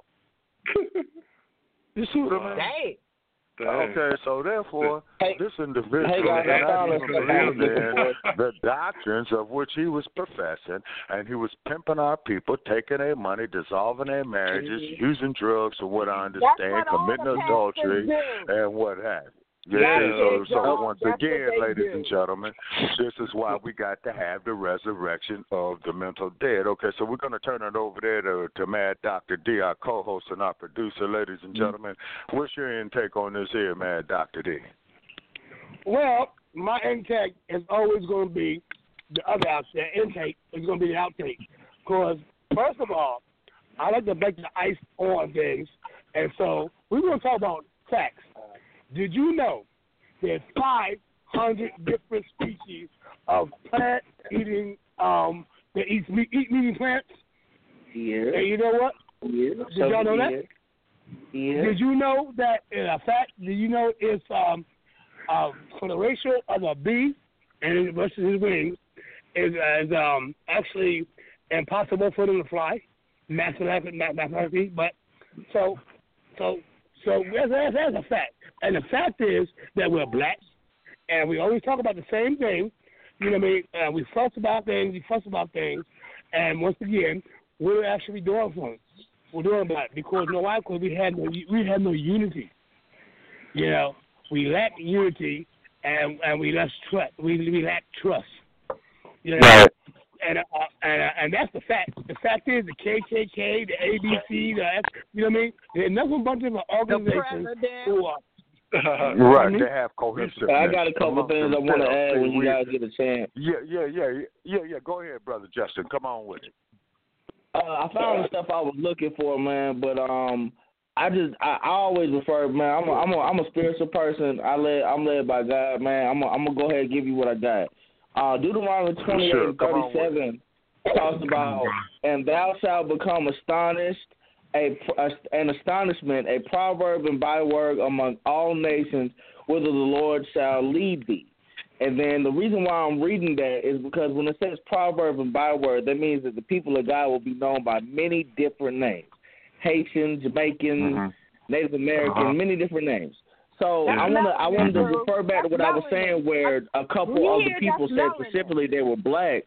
Speaker 5: You see what I mean?
Speaker 4: Dang.
Speaker 5: Okay, so therefore,
Speaker 7: Hey,
Speaker 5: this individual
Speaker 7: hey guys,
Speaker 5: did
Speaker 7: I
Speaker 5: not
Speaker 7: found
Speaker 5: even
Speaker 7: us something I was
Speaker 5: believe
Speaker 7: looking
Speaker 5: in
Speaker 7: for.
Speaker 5: the doctrines of which he was professing, and he was pimping our people, taking their money, dissolving their marriages, using drugs, from what I understand,
Speaker 4: what all
Speaker 5: committing
Speaker 4: the
Speaker 5: adultery,
Speaker 4: pastors do.
Speaker 5: and what have you. Yeah,
Speaker 4: Yeah,
Speaker 5: so, so
Speaker 4: Joe,
Speaker 5: once
Speaker 4: that's what
Speaker 5: again,
Speaker 4: they
Speaker 5: ladies
Speaker 4: do.
Speaker 5: and gentlemen, this is why we got to have the resurrection of the mental dead. Okay, so we're going to turn it over there to, to Mad Doctor D, our co-host and our producer. Ladies and gentlemen, what's your intake on this here, Mad Doctor D?
Speaker 8: Well, my intake is always going to be the other outside. Intake is going to be the outtake. Because, first of all, I like to break the ice on things. And so we're going to talk about facts. Did you know there's five hundred different species of plant-eating, um, that eat meat, eat meating plants?
Speaker 7: Yeah.
Speaker 8: And you know what?
Speaker 7: Yeah.
Speaker 8: Did y'all know that?
Speaker 7: Yeah.
Speaker 8: Did you know that in a fact, did you know it's um, uh, for the ratio of a bee and versus his wings is, is um, actually impossible for them to fly, mathematically, mathematically. But so, so, so that's, that's, that's a fact. And the fact is that we're black, and we always talk about the same thing. You know what I mean? Uh, we fuss about things, we fuss about things, and once again, we're actually doing something. We're doing about it because you know why? Because we had no we had no unity. You know, we lack unity, and and we lack trust. We we lack trust. You know,
Speaker 5: Right.
Speaker 8: and uh, and uh, and that's the fact. The fact is the K K K, the A B C, the F, you know what I mean? There's nothing bunch of organizations who are.
Speaker 5: Right, they have cohesiveness.
Speaker 7: I got a couple
Speaker 5: amongst
Speaker 7: things I want to
Speaker 5: themselves.
Speaker 7: add when you
Speaker 5: We-
Speaker 7: guys get a chance.
Speaker 5: Yeah, yeah, yeah, yeah, yeah. Go ahead, brother Justin. Come on with it.
Speaker 7: Uh, I found the stuff I was looking for, man, but um, I just I, I always refer, man. I'm a, I'm a I'm a spiritual person. I led I'm led by God, man. I'm a, I'm gonna go ahead and give you what I got. Uh, Deuteronomy twenty-eight
Speaker 5: Sure,
Speaker 7: and
Speaker 5: come on with
Speaker 7: thirty-seven talks about, and thou shalt become astonished, a, a an astonishment, a proverb and byword among all nations, whither the Lord shall lead thee. And then the reason why I'm reading that is because when it says proverb and byword, that means that the people of God will be known by many different names. Haitian, Jamaican,
Speaker 5: Mhm.
Speaker 7: Native American,
Speaker 5: Uh-huh.
Speaker 7: many different names. So
Speaker 4: That's
Speaker 7: I wanna I wanted to
Speaker 4: knowing.
Speaker 7: refer back to what I was
Speaker 4: That's
Speaker 7: saying where a couple
Speaker 4: We
Speaker 7: of the
Speaker 4: hear
Speaker 7: people
Speaker 4: that's
Speaker 7: said
Speaker 4: knowing.
Speaker 7: specifically they were black.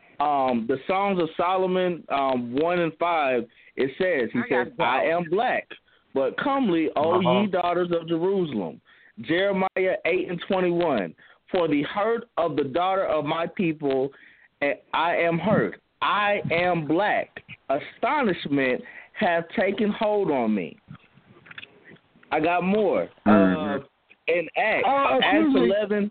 Speaker 7: Um, the Songs of Solomon, um, one and five, it says, he
Speaker 4: I
Speaker 7: says,
Speaker 4: gotta go.
Speaker 7: I am black, but comely, O
Speaker 5: Uh-huh.
Speaker 7: ye daughters of Jerusalem. Jeremiah eight and twenty-one, for the hurt of the daughter of my people, eh, I am hurt. I am black. Astonishment hath taken hold on me. I got more.
Speaker 5: Mhm.
Speaker 7: Uh, in Acts,
Speaker 8: Oh,
Speaker 7: Acts
Speaker 8: excuse me.
Speaker 7: eleven.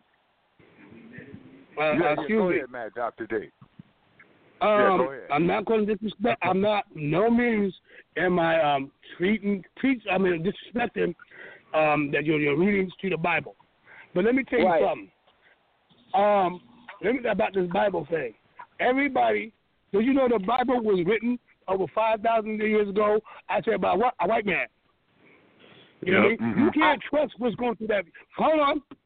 Speaker 8: Uh,
Speaker 5: Yeah, yeah,
Speaker 8: excuse
Speaker 5: go
Speaker 8: me.
Speaker 5: ahead, Matt, Doctor D.
Speaker 8: Um,
Speaker 5: Yeah, go ahead.
Speaker 8: I'm not going to disrespect. I'm not, no means am I um, treating, preach, I mean, disrespecting um, that you're, you're reading to the Bible. But let me tell you
Speaker 7: Right.
Speaker 8: something. Um, let me about this Bible thing. Everybody, do you know the Bible was written over five thousand years ago? I said about what? A white man. You know what I mean?
Speaker 5: Mhm.
Speaker 8: You can't trust what's going through that. Hold on.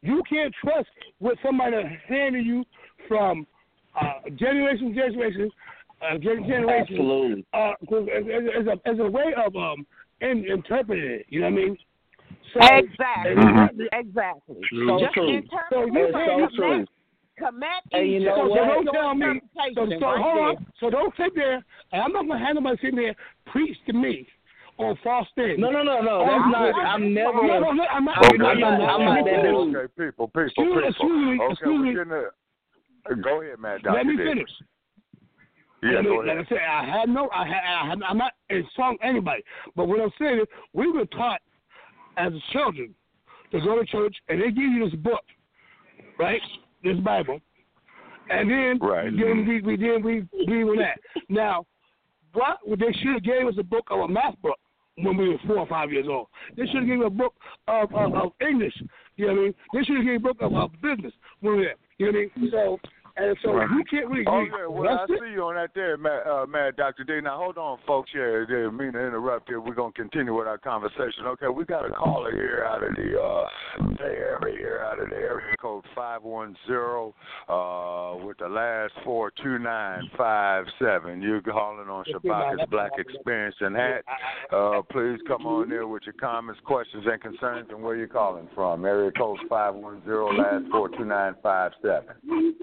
Speaker 8: You can't trust what somebody handing you from uh, generation to generation, uh, generation.
Speaker 7: Absolutely.
Speaker 8: Uh, as, as, a, as a way of um, in, interpreting it. You know what I mean? So,
Speaker 4: exactly.
Speaker 8: Mm-hmm.
Speaker 4: Exactly.
Speaker 7: So
Speaker 4: Just
Speaker 7: true.
Speaker 4: interpret
Speaker 8: So you
Speaker 7: It's
Speaker 8: can't
Speaker 7: so true.
Speaker 4: commit
Speaker 7: And you
Speaker 4: each
Speaker 7: know
Speaker 8: So,
Speaker 7: what?
Speaker 8: so don't
Speaker 4: your
Speaker 8: tell me. So,
Speaker 4: interpretation
Speaker 8: so
Speaker 4: right
Speaker 8: hold
Speaker 4: there.
Speaker 8: on. So don't sit there, and I'm not gonna have nobody sitting there preach to me on false things.
Speaker 7: No, no, no, no.
Speaker 8: Oh,
Speaker 7: That's
Speaker 8: I'm
Speaker 7: not.
Speaker 8: not-
Speaker 7: I'm never.
Speaker 8: No, no, no, I'm not.
Speaker 5: Okay,
Speaker 7: I'm not- I'm not that dude.
Speaker 5: okay, people, people,
Speaker 8: Excuse,
Speaker 5: people.
Speaker 8: excuse me,
Speaker 5: okay,
Speaker 8: excuse
Speaker 5: we're
Speaker 8: me.
Speaker 5: getting a, go ahead, man. Doctor
Speaker 8: Let me
Speaker 5: Davis.
Speaker 8: finish.
Speaker 5: Yeah,
Speaker 8: Let me,
Speaker 5: go
Speaker 8: like
Speaker 5: ahead.
Speaker 8: I said, I had no, I had, I had, I'm not insulting anybody, but what I'm saying is, we were taught as children to go to church, and they give you this book, right? This Bible, and then,
Speaker 5: Right.
Speaker 8: then we, we then we read with that. Now, what they should have gave us a book of a math book when we were four or five years old. They should have given us a book of, of, of English. You know what I mean? They should have given a book of, of business when we were there. You know what I mean? So. And so
Speaker 5: Right.
Speaker 8: you can't really.
Speaker 5: Oh
Speaker 8: read.
Speaker 5: yeah, well I
Speaker 8: That's it.
Speaker 5: see you on that there, Matt, uh, Mad Doctor D. Now hold on, folks. Yeah, didn't mean to interrupt here. We're gonna continue with our conversation. Okay, we got a caller here out of the uh, Bay Area, here out of the area code five one zero, uh, with the last four two nine five seven. You're calling on Shabaka's Black Experience and Hat. Uh, please come on there with your comments, questions, and concerns, and where you're calling from. Area code five one zero, last four two nine five seven.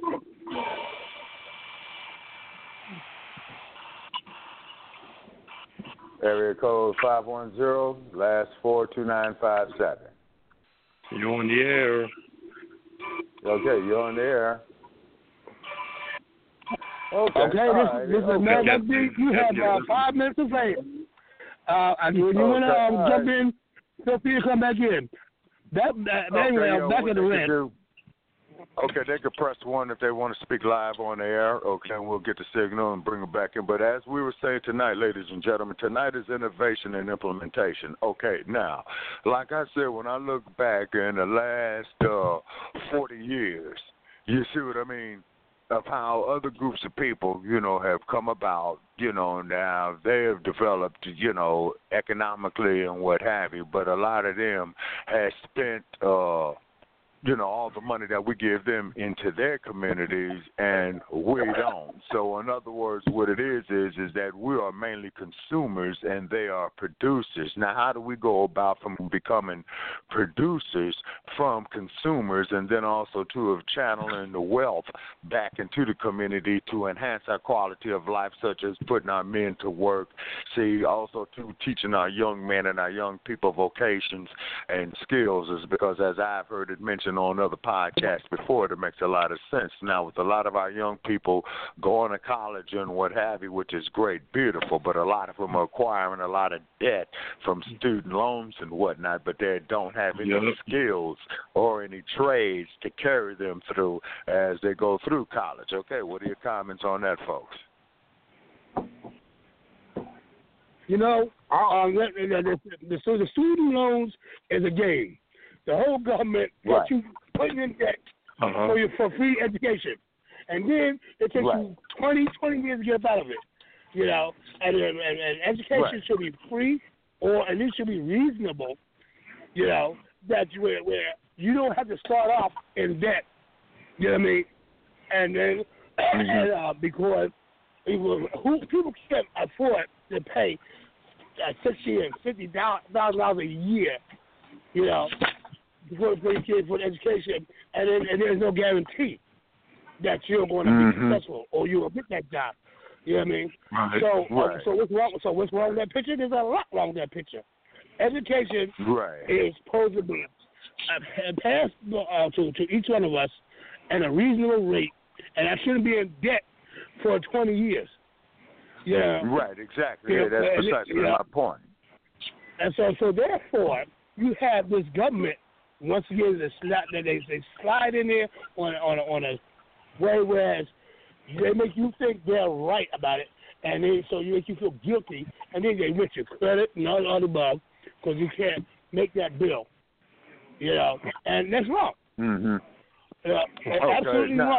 Speaker 5: Area code five one zero, last four two nine five seven.
Speaker 6: You on the air?
Speaker 5: Okay, you're on the air. Okay,
Speaker 8: Okay,
Speaker 5: all
Speaker 8: this,
Speaker 5: right.
Speaker 8: this is
Speaker 5: okay.
Speaker 8: man.
Speaker 6: yeah,
Speaker 8: That's deep. You
Speaker 6: yeah,
Speaker 8: have
Speaker 6: yeah,
Speaker 8: uh,
Speaker 6: listen.
Speaker 8: five minutes to say it. Uh, and when you
Speaker 5: Okay,
Speaker 8: want to um,
Speaker 5: all
Speaker 8: jump
Speaker 5: right.
Speaker 8: in, feel free to come back in. That, that
Speaker 5: Okay,
Speaker 8: anyway,
Speaker 5: yeah,
Speaker 8: I'm back
Speaker 5: what
Speaker 8: at the
Speaker 5: they
Speaker 8: land.
Speaker 5: could do- Okay, they could press one if they want to speak live on the air. Okay, and we'll get the signal and bring them back in. But as we were saying tonight, ladies and gentlemen, tonight is innovation and implementation. Okay, now, like I said, when I look back in the last uh, forty years, you see what I mean? Of how other groups of people, you know, have come about, you know, now they have developed, you know, economically and what have you, but a lot of them have spent, uh, you know, all the money that we give them into their communities, and we don't. So, in other words, what it is is is that we are mainly consumers and they are producers. Now, how do we go about from becoming producers from consumers, and then also to of channeling the wealth back into the community to enhance our quality of life, such as putting our men to work, see, also to teaching our young men and our young people vocations and skills, is because as I've heard it mentioned on other podcasts before, that makes a lot of sense. Now, with a lot of our young people going to college and what have you, which is great, beautiful, but a lot of them are acquiring a lot of debt from student loans and whatnot, but they don't have any
Speaker 6: Yep.
Speaker 5: skills or any trades to carry them through as they go through college. Okay, what are your comments on that, folks?
Speaker 8: You know, um, the, the, the, so the student loans is a game. The whole government
Speaker 5: Right.
Speaker 8: gets you putting in debt
Speaker 6: Uh-huh.
Speaker 8: for your for free education, and then it takes
Speaker 5: Right.
Speaker 8: you twenty, twenty years to get out of it. You know, and, and, and education
Speaker 5: Right.
Speaker 8: should be free, or at least should be reasonable. You know, that you, where where you don't have to start off in debt. You know what I mean? And then and, uh, because it will, who people can't afford to pay uh, sixty and fifty thousand dollars a year. You know, for, for your kids for education, and then and there's no guarantee that you're going to be
Speaker 5: Mhm.
Speaker 8: successful or you will get that job. You know what I mean?
Speaker 6: Right.
Speaker 8: So, uh,
Speaker 5: Right.
Speaker 8: so what's wrong? So what's wrong with that picture? There's a lot wrong with that picture. Education
Speaker 5: Right.
Speaker 8: is supposed to be uh, passed uh, to to each one of us at a reasonable rate, and I shouldn't be in debt for twenty years. Yeah.
Speaker 5: Right, exactly.
Speaker 8: Yeah,
Speaker 5: Yeah, that's
Speaker 8: and it-
Speaker 5: precisely
Speaker 8: yeah.
Speaker 5: my point.
Speaker 8: And so, so therefore, you have this government once again that slide, that they they slide in there on on a, on a way whereas they make you think they're right about it, and then so you make you feel guilty, and then they with your credit and all, all the above because you can't make that bill, you know, and that's wrong.
Speaker 5: Mm-hmm.
Speaker 8: Yeah,
Speaker 5: Okay,
Speaker 8: absolutely
Speaker 5: now-
Speaker 8: wrong.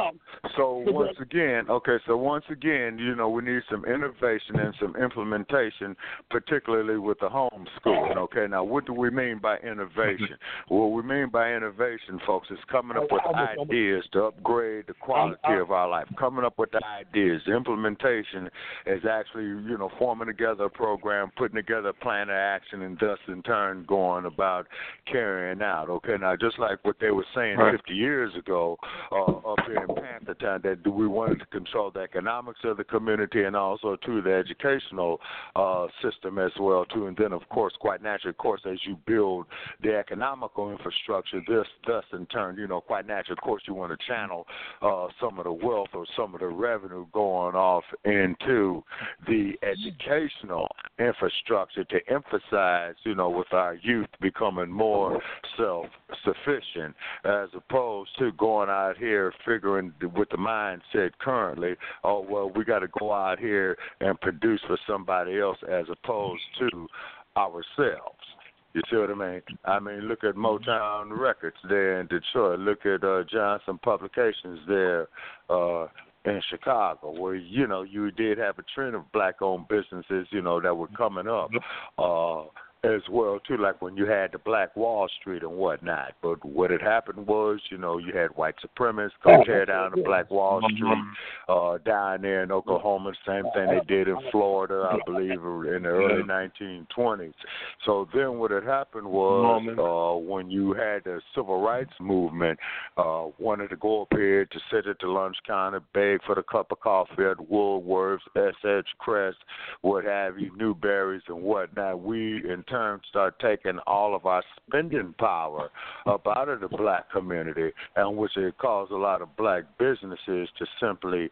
Speaker 5: So once again, okay, so once again, you know, we need some innovation and some implementation, particularly with the homeschooling, okay? Now, what do we mean by innovation? What we mean by innovation, folks, is coming up with ideas to upgrade the quality of our life, coming up with the ideas. The implementation is actually, you know, forming together a program, putting together a plan of action, and thus, in turn, going about carrying out, okay? Now, just like what they were saying right. fifty years ago uh, up here in Panther Town, that we wanted to control the economics of the community and also, too, the educational uh, system as well, too. And then, of course, quite naturally, of course, as you build the economical infrastructure, this, thus, in turn, you know, quite naturally, of course, you want to channel uh, some of the wealth or some of the revenue going off into the educational infrastructure to emphasize, you know, with our youth becoming more self-sufficient as opposed to going out here figuring with the mindset currently, oh, well, we got to go out here and produce for somebody else as opposed to ourselves. You see what I mean? I mean, look at Motown Records there in Detroit. Look at uh, Johnson Publications there uh, in Chicago, where, you know, you did have a trend of black-owned businesses, you know, that were coming up uh, as well, too, like when you had the Black Wall Street and whatnot. But what had happened was, you know, you had white supremacists go tear down the Black Wall Street uh, down there in Oklahoma. Same thing they did in Florida, I believe, in the early nineteen twenties. So then what had happened was uh, when you had the civil rights movement, uh, wanted to go up here to sit at the lunch counter, beg for the cup of coffee at Woolworths, S H Crest, what have you, Newberry's and whatnot. We, in turn, start taking all of our spending power up out of the black community, and which it caused a lot of black businesses to simply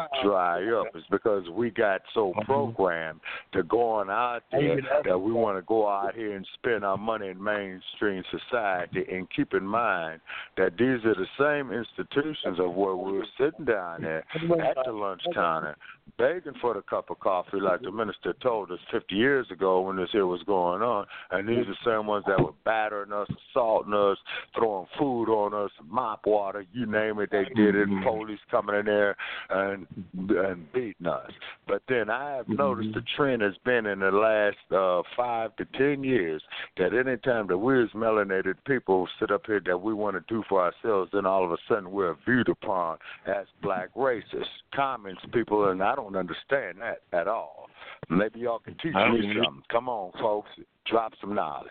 Speaker 5: dry up. It's because we got so programmed to going out there that we want to go out here and spend our money in mainstream society. And keep in mind that these are the same institutions of where we were sitting down there at the lunch counter begging for the cup of coffee, like the minister told us fifty years ago when this here was going on. And these are the same ones that were battering us, assaulting us, throwing food on us, mop water, you name it, they did it. Police coming in there and and beating us. But then I have noticed the trend has been in the last uh, five to ten years that any time that we as melanated people sit up here that we want to do for ourselves, then all of a sudden we're viewed upon as black racists. Comments, people, and I don't understand that at all. Maybe y'all can teach me something. Come on, folks. Drop some knowledge.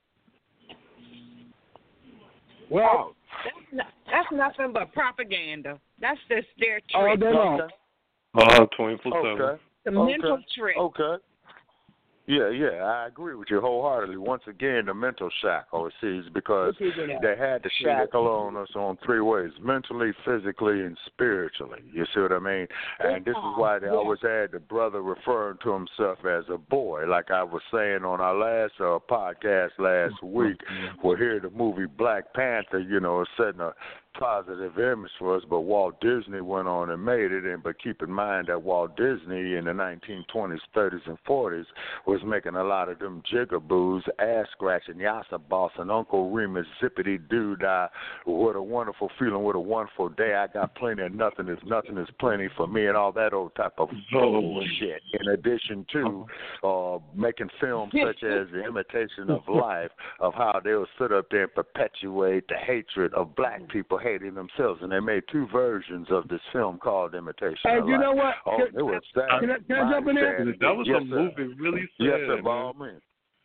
Speaker 4: Well, that's, not, that's nothing but propaganda. That's just their trick.
Speaker 8: Oh, they don't.
Speaker 6: Uh, twenty-four seven.
Speaker 5: Okay.
Speaker 4: The
Speaker 5: okay.
Speaker 4: mental trick.
Speaker 5: Okay. Yeah, yeah, I agree with you wholeheartedly. Once again, the mental shackle, see, because they had the shackle on us on three ways, mentally, physically, and spiritually. You see what I mean? And this is why they always had the brother referring to himself as a boy. Like I was saying on our last uh, podcast last week, we're here the movie Black Panther, you know, is setting a positive image for us, but Walt Disney went on and made it. And but keep in mind that Walt Disney in the nineteen twenties, thirties, and forties was making a lot of them jigaboos, ass scratching, yassa boss, and Uncle Remus, zippity doo dah. What a wonderful feeling! What a wonderful day! I got plenty of nothing. If nothing is plenty for me, and all that old type of bullshit. In addition to uh, making films such as The Imitation of Life, of how they'll sit up there and perpetuate the hatred of black people hating themselves, and they made two versions of this film called Imitation
Speaker 8: hey,
Speaker 5: of
Speaker 8: you
Speaker 5: Life.
Speaker 8: know what?
Speaker 5: Oh,
Speaker 8: can,
Speaker 5: it was sad.
Speaker 8: Can I, can I jump in there?
Speaker 6: That was
Speaker 5: yes,
Speaker 6: a movie,
Speaker 5: sir.
Speaker 6: really sad.
Speaker 5: Yes, sir, by all means.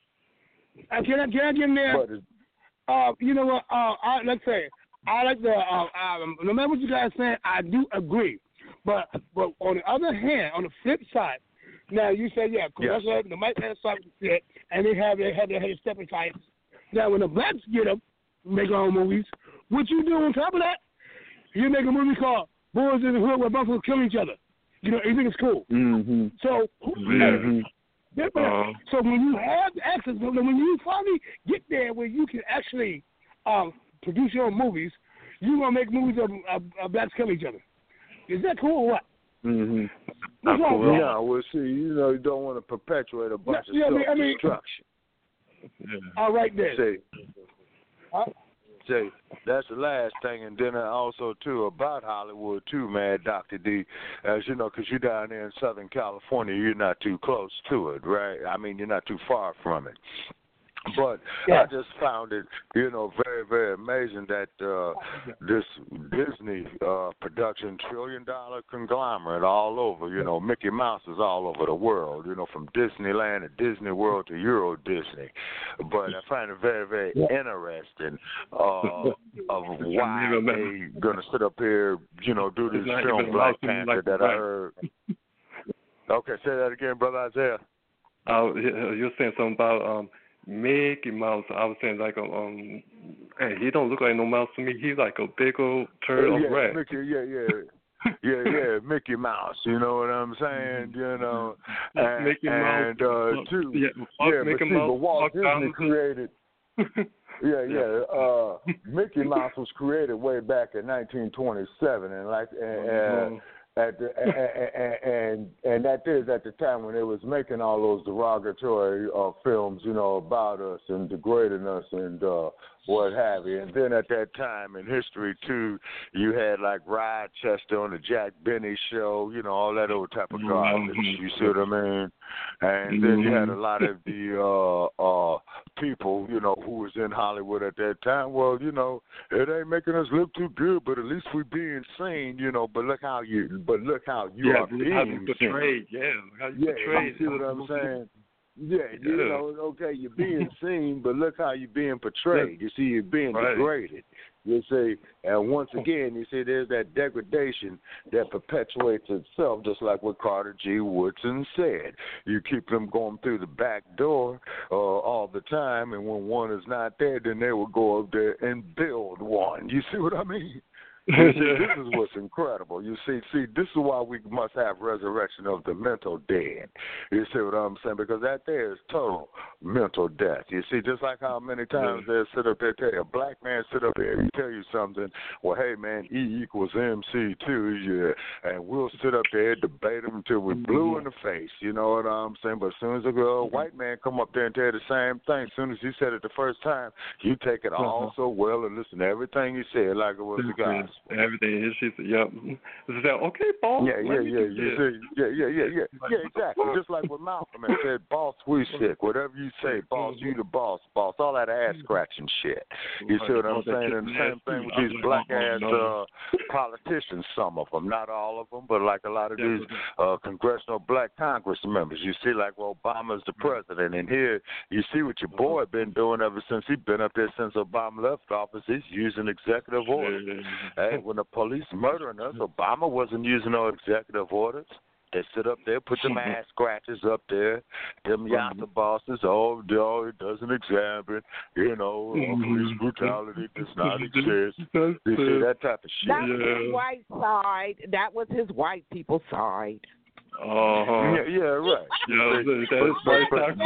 Speaker 8: Uh, can I can I get in there? Uh, you know what? Uh, I, let's say I like the. Uh, um, no matter what you guys saying, I do agree. But but on the other hand, on the flip side, now you say yeah, because yes. the white man started shit, and they have they have their head stepping types. Now when the blacks get up, make their own movies. What you do on top of that? You make a movie called Boys in the Hood where buffalo kill each other. You know, you think it's cool.
Speaker 5: Mm-hmm.
Speaker 8: So,
Speaker 5: mm-hmm.
Speaker 8: uh-huh. so when you have the access, when you finally get there where you can actually um, produce your own movies, you're going to make movies of, of, of blacks killing each other. Is that cool or what?
Speaker 5: Mm-hmm.
Speaker 8: What's wrong with that?
Speaker 5: No, well, see, you know, you don't want to perpetuate a bunch
Speaker 8: yeah,
Speaker 5: of
Speaker 8: I mean,
Speaker 5: self-destruction.
Speaker 8: I mean, all right then.
Speaker 5: See.
Speaker 8: Uh,
Speaker 5: say that's the last thing, and then also too about Hollywood too, man, Doctor D. As you know, because you're down there in Southern California, you're not too close to it, right? I mean, you're not too far from it. But
Speaker 8: yeah.
Speaker 5: I just found it, you know, very, very amazing that uh, this Disney uh, production trillion dollar conglomerate all over, you know, Mickey Mouse is all over the world, you know, from Disneyland to Disney World to Euro Disney. But I find it very, very yeah. interesting uh, of why they going to sit up here, you know, do this film Black Panther like that I heard. Okay, say that again, Brother Isaiah.
Speaker 6: Uh, you're saying something about um, Mickey Mouse. I was saying like a, um, hey, he don't look like no mouse to me. He's like a big old turtle
Speaker 5: yeah,
Speaker 6: rat.
Speaker 5: Mickey, yeah, yeah. yeah, yeah, Mickey Mouse. You know what I'm saying? You know, and,
Speaker 6: Mickey Mouse.
Speaker 5: And uh, too,
Speaker 6: yeah,
Speaker 5: yeah
Speaker 6: Mickey
Speaker 5: but see,
Speaker 6: Mouse,
Speaker 5: but Walt Disney
Speaker 6: Mouse.
Speaker 5: created. yeah, yeah. Uh, Mickey Mouse was created way back in nineteen twenty-seven, and like, and,
Speaker 6: mm-hmm.
Speaker 5: uh, At the, and, and and that is at the time when they was making all those derogatory uh, films, you know, about us and degrading us and uh, what have you. And then at that time in history too, you had like Rochester on the Jack Benny show, you know, all that old type of garbage. Mm-hmm. You see what I mean? And mm-hmm. then you had a lot of the uh, uh, people, you know, who was in Hollywood at that time. Well, you know, it ain't making us look too good, but at least we being seen, you know. But look how you. But look how you
Speaker 6: yeah,
Speaker 5: are being
Speaker 6: how you portrayed, yeah, how you
Speaker 5: yeah,
Speaker 6: portrayed.
Speaker 5: You see what I'm saying? Yeah,
Speaker 6: yeah,
Speaker 5: you know, okay, you're being seen, but look how you're being portrayed. You see, you're being
Speaker 6: right.
Speaker 5: degraded. You see, and once again, you see, there's that degradation that perpetuates itself, just like what Carter G. Woodson said. You keep them going through the back door uh, all the time, and when one is not there, then they will go up there and build one. You see what I mean? You see, this is what's incredible. You see, see, this is why we must have resurrection of the mental dead. You see what I'm saying? Because that there is total mental death. You see, just like how many times they sit up there, tell you, a black man sit up there and tell you something, well, hey, man, E equals M C two, yeah, and we'll sit up there and debate them until we're blue in the face. You know what I'm saying? But as soon as a girl, white man come up there and tell you the same thing, as soon as you said it the first time, you take it all so well and listen to everything you said like it was the gospel.
Speaker 6: Everything is, she said, yep. She said, okay, boss.
Speaker 5: Yeah, yeah, yeah, you see, yeah, yeah, yeah, yeah, yeah, exactly. Just like what Malcolm had said, boss, we sick. Whatever you say, boss, you the boss, boss. All that ass scratching shit. You see what I'm saying? And the same thing with these black ass uh, politicians. Some of them, not all of them, but like a lot of these uh, congressional black Congress members. You see, like well, Obama's the president, and here you see what your boy been doing ever since he been up there since Obama left office. He's using executive orders. Hey, when the police murdering us, Obama wasn't using no executive orders. They sit up there, put them ass scratches up there, them yassa bosses, oh, no, it doesn't examine, you know, police brutality does not exist. You see, that type of shit.
Speaker 4: That was his white side. That was his white people side.
Speaker 6: Uh-huh.
Speaker 5: Yeah, yeah, right.
Speaker 6: Yeah, that's right.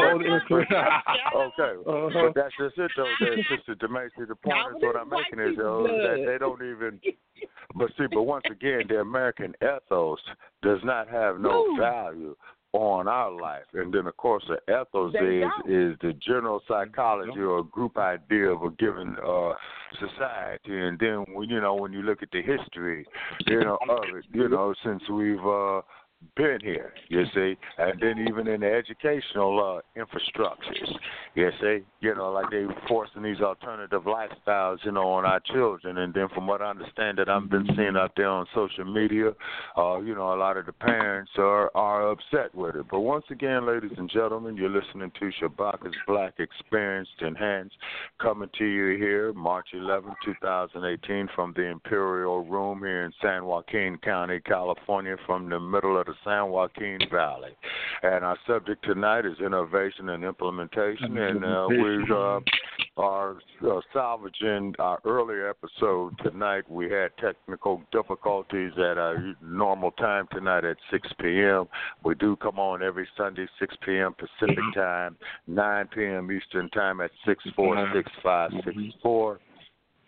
Speaker 5: Okay, uh-huh. But that's just it, though. That, Sister DeMacy, the point is what I'm making is, though, that they don't even. But see, but once again, the American ethos does not have no Ooh. value on our life. And then, of course, the ethos is, is the general psychology or group idea of a given uh, society. And then, when you know, when you look at the history, you know, of it, you know, since we've uh, been here, you see, and then even in the educational uh, infrastructures, you see, you know, like they forcing these alternative lifestyles, you know, on our children. And then from what I understand that I've been seeing out there on social media, uh, you know, a lot of the parents are, are upset with it. But once again, ladies and gentlemen, you're listening to Shabaka's Black Experienced Enhanced, coming to you here March eleventh, twenty eighteen from the Imperial Room here in San Joaquin County, California, from the middle of the San Joaquin Valley. And our subject tonight is innovation and implementation, and uh, we uh, are uh, salvaging our earlier episode tonight. We had technical difficulties at our normal time tonight at six p.m. We do come on every Sunday, six p.m. Pacific time, nine p.m. Eastern time at six four six five six four.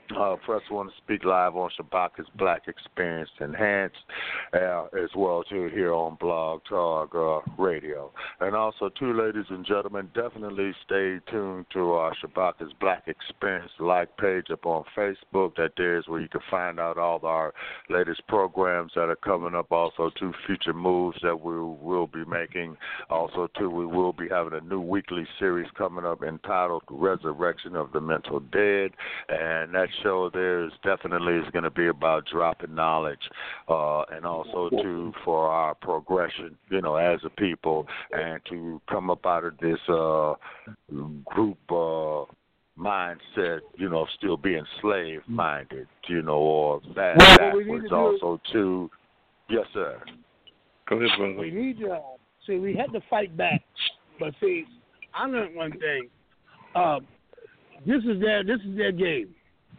Speaker 5: Uh, Press One to Speak live on Shabaka's Black Experience Enhanced, uh, as well too here on Blog Talk uh, Radio. And also, too, ladies and gentlemen, definitely stay tuned to our Shabaka's Black Experience like page up on Facebook. That there is where you can find out all of our latest programs that are coming up. Also, two future moves that we will be making. Also, too, we will be having a new weekly series coming up entitled Resurrection of the Mental Dead, and that show there is definitely is going to be about dropping knowledge, uh, and also too for our progression, you know, as a people, and to come up out of this uh, group uh, mindset, you know, still being slave minded, you know, or bad
Speaker 8: well,
Speaker 5: backwards. Also too, yes, sir.
Speaker 6: Go ahead, brother.
Speaker 8: We need to see. We had to fight back, but see, I learned one thing. Uh, this is their this is their game.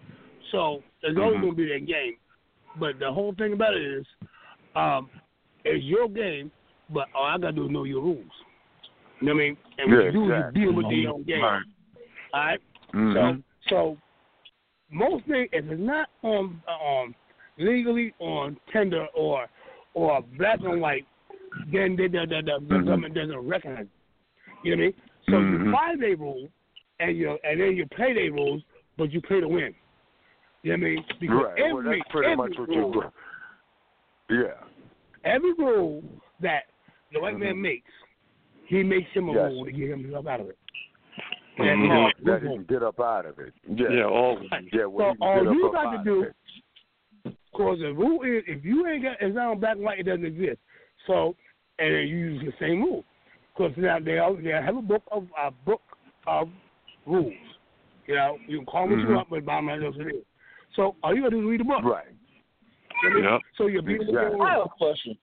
Speaker 8: So it's always
Speaker 5: Mm-hmm.
Speaker 8: going to be that game. But the whole thing about it is, um, it's your game, but all I got to do is know your rules. You know what I mean? And
Speaker 5: yeah,
Speaker 8: what you do
Speaker 5: exactly.
Speaker 8: is you deal with your own game.
Speaker 5: Right.
Speaker 8: All right?
Speaker 5: Mm-hmm.
Speaker 8: So, so most things, if it's not on, um, legally on tender or or black and white, then the, the, the, the
Speaker 5: mm-hmm.
Speaker 8: government doesn't recognize it. You know what I mean? So
Speaker 5: Mm-hmm.
Speaker 8: you follow their rules, and, you and then you play their rules, but you play to win. You know what I mean? Because
Speaker 5: right.
Speaker 8: every,
Speaker 5: well, that's pretty
Speaker 8: every
Speaker 5: much what
Speaker 8: rule,
Speaker 5: you do. Yeah.
Speaker 8: Every rule that the white
Speaker 5: Mm-hmm.
Speaker 8: man makes, he makes him a
Speaker 5: Yes.
Speaker 8: rule to get himself out of it.
Speaker 6: Mhm.
Speaker 8: That's
Speaker 5: Yeah,
Speaker 8: all.
Speaker 5: that he can get up out of it. Yeah.
Speaker 6: Yeah, always.
Speaker 5: Yeah, well,
Speaker 8: So
Speaker 5: he can
Speaker 8: all
Speaker 5: get
Speaker 8: you
Speaker 5: up
Speaker 8: got
Speaker 5: out
Speaker 8: to
Speaker 5: of
Speaker 8: do,
Speaker 5: it.
Speaker 8: because the rule is, if you ain't got, it's not on black and white, it doesn't exist. So, and then you use the same rule. Because now they all, they have a book of a book of rules. You know, you can call them what
Speaker 5: Mhm.
Speaker 8: you want, but bottom line is what it is. So all you got to do is read the book.
Speaker 5: Right.
Speaker 8: You know what I mean?
Speaker 6: Yeah.
Speaker 8: So you'll be
Speaker 5: Exactly.
Speaker 8: able to
Speaker 7: I have a question.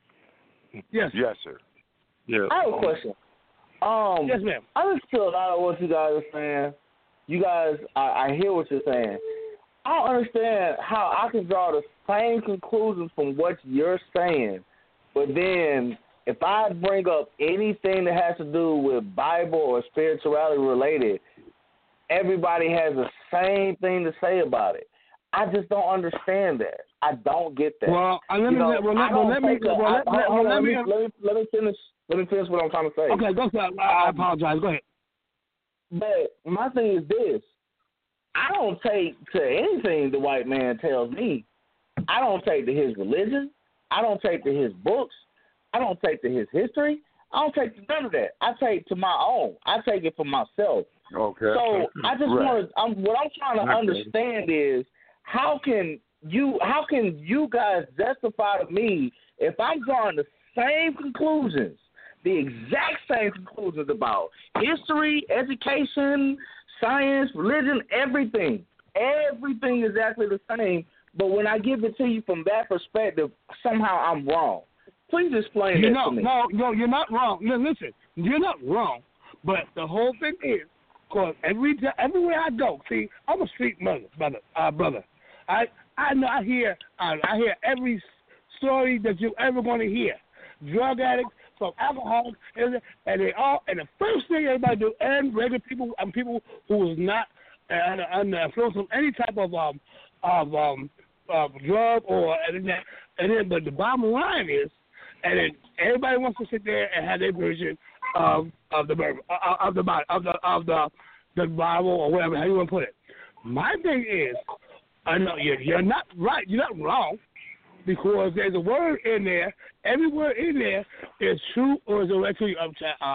Speaker 8: Yes.
Speaker 5: Yes, sir.
Speaker 6: Yeah.
Speaker 7: I have a question. Um,
Speaker 8: Yes, ma'am.
Speaker 7: I listen to a lot of what you guys are saying. You guys, I, I hear what you're saying. I don't understand how I can draw the same conclusions from what you're saying, but then if I bring up anything that has to do with Bible or spirituality related, everybody has the same thing to say about it. I just don't understand that. I don't get that.
Speaker 8: Well, I let me
Speaker 7: You know,
Speaker 8: let, well,
Speaker 7: I
Speaker 8: let, well,
Speaker 7: don't
Speaker 8: let me
Speaker 7: take a-
Speaker 8: well,
Speaker 7: I-
Speaker 8: let,
Speaker 7: hold
Speaker 8: let,
Speaker 7: on,
Speaker 8: well, let
Speaker 7: let
Speaker 8: me
Speaker 7: me let me let me finish. Let me finish what I'm trying to say.
Speaker 8: okay, go ahead. I, I apologize. Go ahead.
Speaker 7: But my thing is this: I don't take to anything the white man tells me. I don't take to his religion. I don't take to his books. I don't take to his history. I don't take to none of that. I take to my own. I take it for myself.
Speaker 5: Okay.
Speaker 7: So I just
Speaker 5: Right.
Speaker 7: want to. I'm, what I'm trying to
Speaker 6: Okay.
Speaker 7: understand is how can you how can you guys justify to me if I'm drawing the same conclusions, the exact same conclusions about history, education, science, religion, everything, everything is exactly the same. But when I give it to you from that perspective, somehow I'm wrong. Please explain
Speaker 8: You
Speaker 7: that
Speaker 8: know,
Speaker 7: to me.
Speaker 8: no, no, you're not wrong. No, listen, you're not wrong. But the whole thing is, because every ti- everywhere I go, see, I'm a street mother, brother, uh, brother. I I know I hear uh, I hear every story that you're ever going to hear. Drug addicts, from alcohol, and, and they all. And the first thing everybody do, and regular people and people who is not uh, under the influence of any type of um of um of drug or and then, and then but the bottom line is. And then everybody wants to sit there and have their version of of the Bible, of the Bible, of the of the the Bible or whatever how you want to put it. My thing is, I know you're, you're not right. You're not wrong because there's a word in there. Every word in there is true or is actually uh, uh,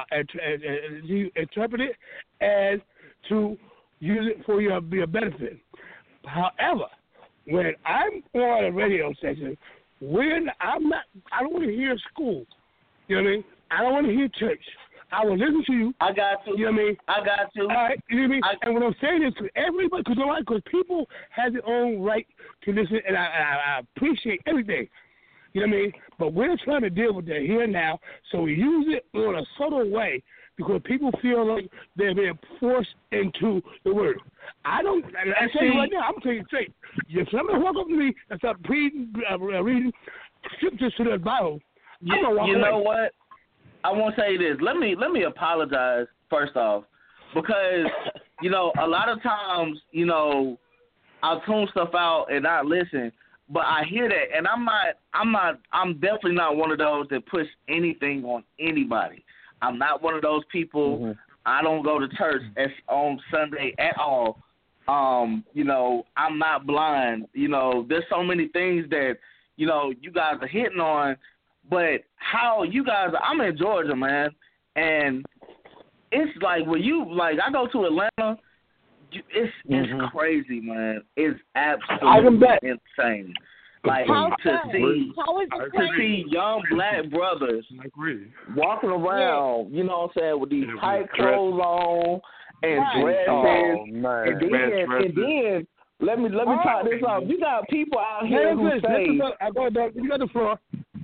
Speaker 8: you interpret it and to use it for your your benefit. However, when I'm on a radio station. When I'm not, I don't want to hear school. You know what I mean? I don't want to hear church. I will listen to you.
Speaker 7: I got you.
Speaker 8: You know what I mean?
Speaker 7: I got you.
Speaker 8: All right, you know what I mean?
Speaker 7: I,
Speaker 8: and what I'm saying is to everybody, because because people have their own right to listen, and I, I, I appreciate everything. You know what I mean? But we're trying to deal with the here and now, so we use it in a subtle way because people feel like they're being forced into the word. I don't. I tell you right now, I'm telling you straight. If somebody walk up to me and start reading, uh, reading scriptures to the Bible,
Speaker 7: you,
Speaker 8: I'm gonna walk
Speaker 7: you
Speaker 8: away.
Speaker 7: know what? I want to say this. Let me let me apologize first off, because you know a lot of times, you know, I'll tune stuff out and not listen. But I hear that, and I'm not, I'm not, I'm definitely not one of those that push anything on anybody. I'm not one of those people. Mm-hmm. I don't go to church as, on Sunday at all. Um, you know, I'm not blind. You know, there's so many things that, you know, you guys are hitting on, but how you guys are, I'm in Georgia, man, and it's like when you, like, I go to Atlanta, it's it's mm-hmm. crazy, man. It's absolutely insane. Like,
Speaker 4: How
Speaker 7: to
Speaker 4: that?
Speaker 7: see,
Speaker 4: How is it
Speaker 7: to
Speaker 4: crazy?
Speaker 7: see young black brothers walking around, yeah. you know what I'm saying, with these
Speaker 6: yeah,
Speaker 7: tight clothes on and
Speaker 4: right.
Speaker 7: dresses,
Speaker 5: oh, man.
Speaker 7: and then and then let me let me
Speaker 4: oh.
Speaker 7: talk this out. You got people out here who say,
Speaker 8: I go down, you got the floor.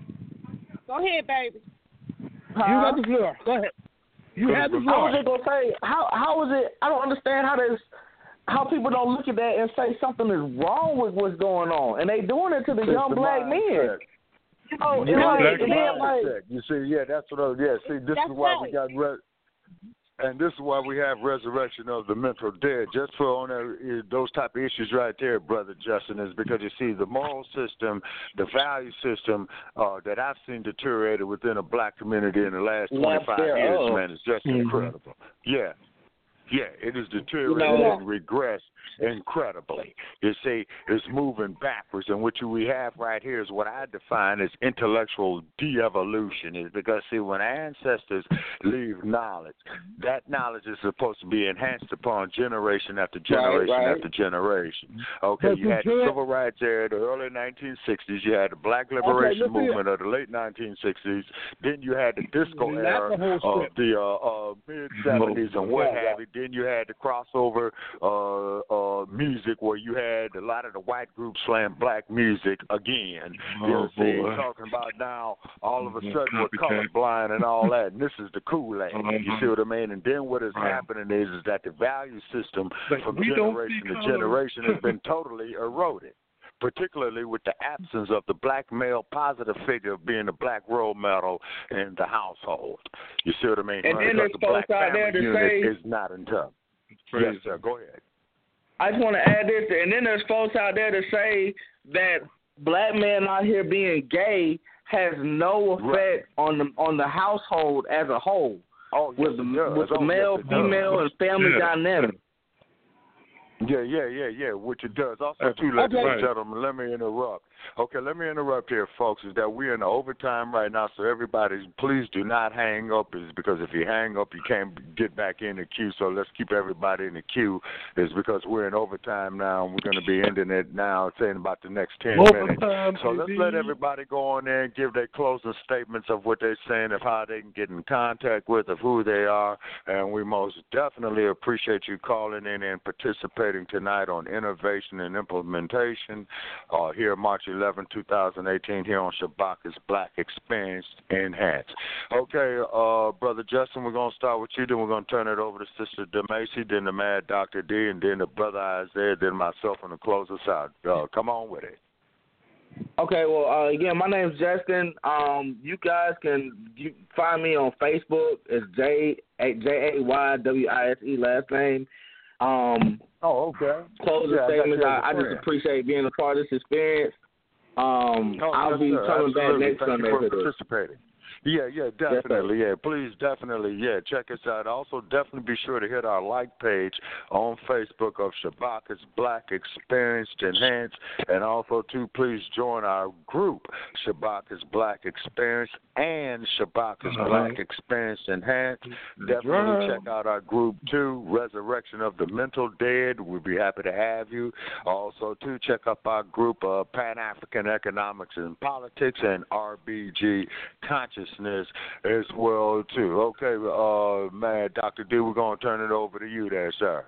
Speaker 4: Go ahead, baby.
Speaker 7: Huh?
Speaker 8: You got the floor. Go ahead. You have the floor.
Speaker 7: I was just gonna say, how how is it? I don't understand how this. How people don't look at that and say something is wrong with what's going on, and they doing it to the young black men. You know,
Speaker 5: yeah,
Speaker 7: like,
Speaker 5: and
Speaker 7: then, like,
Speaker 5: you see, yeah, that's what. I, yeah, see, this
Speaker 4: that's
Speaker 5: is why
Speaker 4: right.
Speaker 5: we got, re- and this is why we have resurrection of the mental dead, just for on that, those type of issues right there, brother Justin, is because you see the moral system, the value system uh, that I've seen deteriorated within a black community in the last twenty-five years,
Speaker 7: up.
Speaker 5: man, is just mm-hmm. incredible. Yeah. Yeah, it is deteriorated
Speaker 7: you know,
Speaker 5: and regressed incredibly. You see, it's moving backwards, and what you, we have right here is what I define as intellectual de-evolution. Is because, see, when our ancestors leave knowledge, that knowledge is supposed to be enhanced upon generation after generation
Speaker 7: right, right.
Speaker 5: after generation. Okay, you had the civil rights era, the early nineteen sixties. You had the black liberation
Speaker 8: okay,
Speaker 5: movement of the late nineteen sixties. Then you had the disco era
Speaker 8: the
Speaker 5: of the uh, uh, mid-seventies and what have you. Then you had the crossover uh, uh, music where you had a lot of the white groups slam black music again.
Speaker 6: Oh,
Speaker 5: you know, see,
Speaker 6: boy.
Speaker 5: talking about now all of a sudden we're colorblind and all that, and this is the Kool-Aid. Uh-huh. You see what I mean? And then what is right. happening is, is that the value system
Speaker 6: but
Speaker 5: from generation to generation has been totally eroded, particularly with the absence of the black male positive figure being a black role model in the household. You see what I mean?
Speaker 7: And
Speaker 5: right.
Speaker 7: then there's
Speaker 5: the black
Speaker 7: folks out there
Speaker 5: family
Speaker 7: to
Speaker 5: unit
Speaker 7: say,
Speaker 5: is not in touch. Yes, sir. Go ahead.
Speaker 7: I just want to add this, and then there's folks out there to say that black men out here being gay has no effect right. on the on the household as a whole.
Speaker 5: Oh,
Speaker 7: with
Speaker 5: yes,
Speaker 7: the with the
Speaker 5: oh,
Speaker 7: male,
Speaker 5: yes,
Speaker 7: female, and family
Speaker 6: yeah.
Speaker 7: dynamic.
Speaker 5: Yeah, yeah, yeah, yeah, which it does. Also, too, ladies
Speaker 8: okay.
Speaker 5: and gentlemen, let me interrupt. Okay, let me interrupt here, folks, is that we're in the overtime right now, so everybody, please do not hang up, is because if you hang up, you can't get back in the queue, so let's keep everybody in the queue, is because we're in overtime now, and we're going to be ending it now, saying about the next ten minutes. So let's let everybody go on there and give their closing statements of what they're saying, of how they can get in contact with, of who they are, and we most definitely appreciate you calling in and participating tonight on Innovation and Implementation uh, here March eleventh, twenty eighteen, here on Shabaka's Black Experience Enhanced. Okay, uh, Brother Justin, we're going to start with you, then we're going to turn it over to Sister DeMacy, then the Mad Doctor D, and then the Brother Isaiah, then myself, and to close us out. Uh, come on with it.
Speaker 7: Okay, well, uh, again, my name's Justin. Um, you guys can you find me on Facebook. It's J J A Y W I S E last name. Um,
Speaker 5: oh, okay.
Speaker 7: Closing
Speaker 5: yeah,
Speaker 7: statements. I, I just appreciate being a part of this experience. Um,
Speaker 5: oh,
Speaker 7: I'll
Speaker 5: yes,
Speaker 7: be
Speaker 5: sir.
Speaker 7: coming
Speaker 5: Absolutely.
Speaker 7: back next
Speaker 5: Thank
Speaker 7: Sunday
Speaker 5: you for
Speaker 7: for this.
Speaker 5: participating. Yeah, yeah, definitely. Yeah, please, definitely. Yeah, check us out. Also, definitely be sure to hit our like page on Facebook of Shabaka's Black Experienced Enhanced. And also, too, please join our group, Shabaka's Black Experienced and Shabaka's uh-huh. Black Experienced Enhanced. Definitely right. check out our group, too, Resurrection of the Mental Dead. We'll be happy to have you. Also, too, check out our group, uh, Pan-African Economics and Politics and R B G Consciousness as well, too. Okay, uh, man, Doctor D, we're going to turn it over to you there, sir.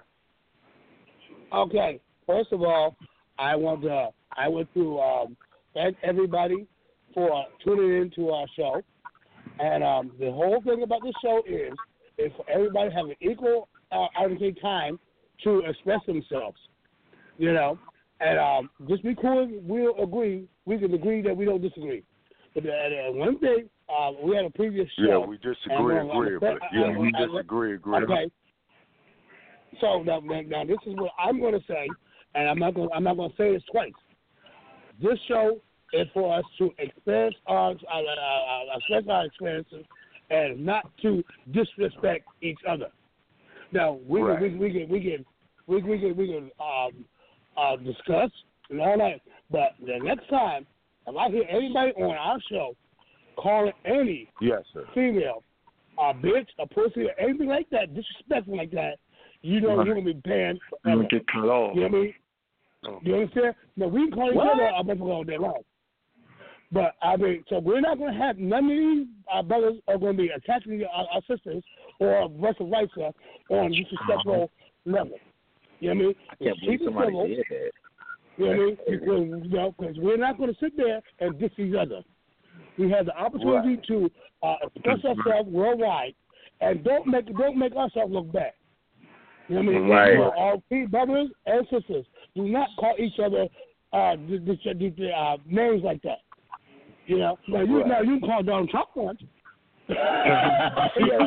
Speaker 8: Okay. First of all, I want to I want to um, thank everybody for tuning in to our show. And um, the whole thing about this show is, is for everybody to have an equal uh, opportunity time to express themselves, you know. And um, just be cool. We'll agree. We can agree that we don't disagree. But uh, one thing, uh, we had a previous show.
Speaker 5: Yeah, we disagree agreeably. Yeah, we disagree agreeably.
Speaker 8: Okay. So now, now, this is what I'm going to say, and I'm not going I'm not going to say this twice. This show is for us to experience our, uh, uh, express our experiences and not to disrespect each other. Now we
Speaker 5: right.
Speaker 8: can, we, we can we can we, we can we can um, uh, discuss and all that, but the next time if I hear anybody on our show calling any
Speaker 5: yes, sir.
Speaker 8: female a bitch, a pussy, or anything like that, disrespectful like that, you know
Speaker 6: Right.
Speaker 8: you're gonna be banned
Speaker 6: You
Speaker 8: forever.
Speaker 6: don't get cut off.
Speaker 8: You know what I mean?
Speaker 6: Oh.
Speaker 8: You understand? No, we can call each
Speaker 7: What?
Speaker 8: other a motherfucker all day long. But I mean, so we're not going to have none of these our brothers are going to be attacking our, our sisters or vice versa on disrespectful level. You know what I mean?
Speaker 7: I can't believe
Speaker 8: Keep it
Speaker 7: somebody
Speaker 8: civil.
Speaker 7: did that.
Speaker 8: You know what I mean? Because, you know, because we're not going to sit there and diss each other. We have the opportunity
Speaker 5: Right.
Speaker 8: to uh, express ourselves worldwide, and don't make don't make ourselves look bad. You know what I mean?
Speaker 7: Right.
Speaker 8: You know, all three brothers and sisters do not call each other uh, the, the, the, the, uh, names like that. You know, now you
Speaker 5: Right.
Speaker 8: now you can call Donald Trump once. you know,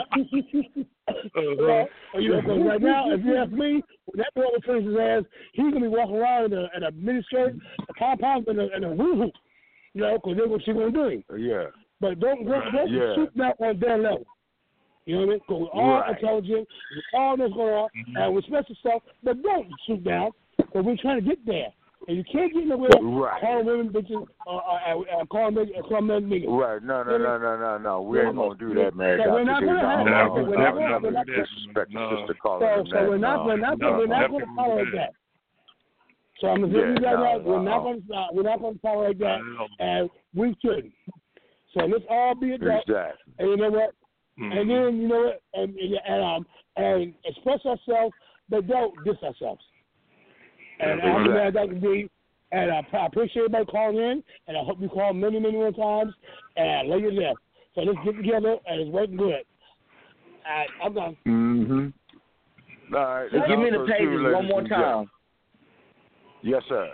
Speaker 8: you know, 'cause right now, if you ask me, when that boy finishes his ass, he's gonna be walking around in a, in a mini skirt, a pom pom, and a, and a woo hoo. You know, because that's what she's gonna do.
Speaker 5: Yeah.
Speaker 8: But don't don't, don't
Speaker 5: Yeah.
Speaker 8: shoot down on their level. You know what I mean? Because we're all
Speaker 5: Right.
Speaker 8: intelligent, we all know what's going on, and we special stuff. But don't shoot down, because we're trying to get there. And you can't get nowhere
Speaker 5: Right.
Speaker 8: calling women bitches or uh, uh, uh, calling men calling men niggas.
Speaker 5: Right. No, no, no, no, no, no. We ain't gonna do that, man.
Speaker 8: So we're not
Speaker 5: Doctor D.
Speaker 8: gonna have
Speaker 5: No,
Speaker 8: that.
Speaker 5: no,
Speaker 8: We're
Speaker 5: no,
Speaker 8: not
Speaker 5: no,
Speaker 8: gonna-
Speaker 5: no,
Speaker 8: we're not gonna-
Speaker 5: disrespect
Speaker 6: No.
Speaker 5: the sister calling
Speaker 8: So,
Speaker 5: them
Speaker 8: so
Speaker 5: that.
Speaker 8: we're not,
Speaker 5: no.
Speaker 8: we're not,
Speaker 6: no,
Speaker 8: we're not
Speaker 6: definitely
Speaker 8: going to tolerate
Speaker 6: do that.
Speaker 8: that. So I'm gonna
Speaker 5: Yeah,
Speaker 8: tell you guys
Speaker 5: no,
Speaker 8: that we're
Speaker 5: no.
Speaker 8: not going to, uh, we're not going to tolerate that,
Speaker 6: No.
Speaker 8: and we shouldn't. So let's all be adults,
Speaker 5: Exactly.
Speaker 8: and you know what?
Speaker 6: Mm-hmm.
Speaker 8: And then you know what? And and um and express ourselves, but don't diss ourselves. And
Speaker 5: Yeah,
Speaker 8: I'm glad
Speaker 5: exactly.
Speaker 8: that can be. And I I appreciate everybody calling in, and I hope you call many, many more times, and I love you there. So let's get together, and it's working good. All right, I'm done.
Speaker 5: Mm-hmm. All right.
Speaker 7: So
Speaker 5: and
Speaker 7: give me the
Speaker 5: also,
Speaker 7: pages
Speaker 5: too,
Speaker 7: one
Speaker 5: ladies
Speaker 7: more
Speaker 5: and
Speaker 7: time.
Speaker 5: gen- Yes, sir.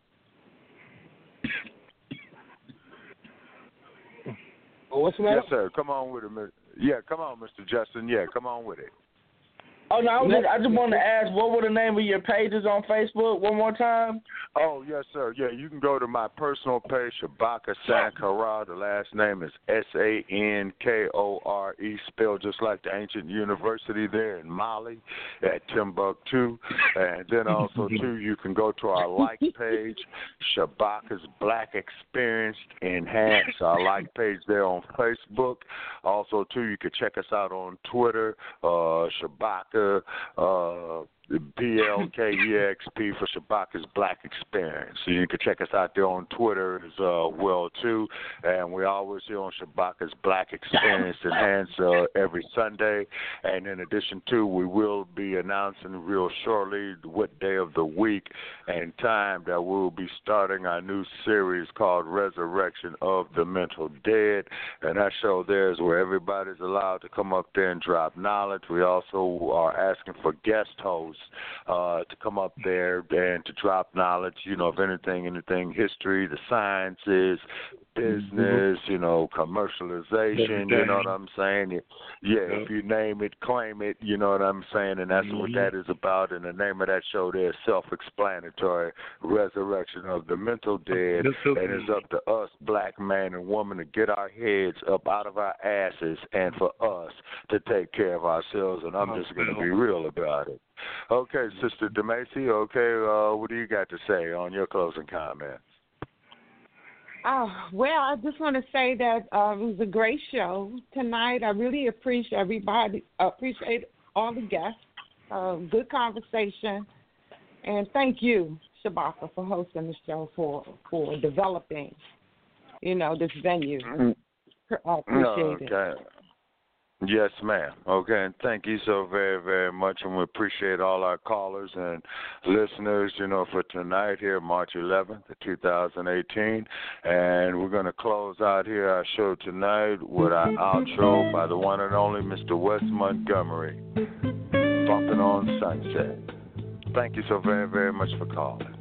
Speaker 8: Oh, what's the matter?
Speaker 5: Yes, sir. Come on with it, Mister Yeah, come on, Mister Justin. Yeah, come on with it.
Speaker 7: Oh no, I, was just, I just wanted to ask, what were the name of your pages on Facebook? One more time.
Speaker 5: Oh, yes, sir. Yeah, you can go to my personal page, Shabaka Sankara. The last name is S A N K O R E, spelled just like the ancient university there in Mali at Timbuktu. And then also, too, you can go to our like page, Shabaka's Black Experience Enhanced, our like page there on Facebook. Also, too, you can check us out on Twitter, uh, Shabaka. Uh, B L K E X P for Shabaka's Black Experience. So you can check us out there on Twitter as uh, well, too. And we're always here on Shabaka's Black Experience Enhanced uh, every Sunday. And in addition to, we will be announcing real shortly what day of the week and time that we'll be starting our new series called Resurrection of the Mental Dead. And that show there is where everybody's allowed to come up there and drop knowledge. We also are asking for guest hosts Uh, to come up there and to drop knowledge, you know, of anything, anything, history, the sciences, business, you know, commercialization, you know what I'm saying? Yeah, if you name it, claim it, you know what I'm saying? And that's what that is about. And the name of that show there is self-explanatory, Resurrection of the Mental Dead. And it's up to us, black man and woman, to get our heads up out of our asses and for us to take care of ourselves. And I'm just going to be real about it. Okay, Sister DeMacy, okay, uh, what do you got to say on your closing comments?
Speaker 4: Oh, well, I just want to say that uh, it was a great show tonight. I really appreciate everybody, appreciate all the guests, uh, good conversation, and thank you, Shabaka, for hosting the show, for for developing, you know, this venue. I appreciate it.
Speaker 5: Okay. Yes, ma'am. Okay, and thank you so very, very much, and we appreciate all our callers and listeners, you know, for tonight here, March eleventh, two thousand eighteen, and we're going to close out here our show tonight with our outro by the one and only Mister Wes Montgomery, Bumping on Sunset. Thank you so very, very much for calling.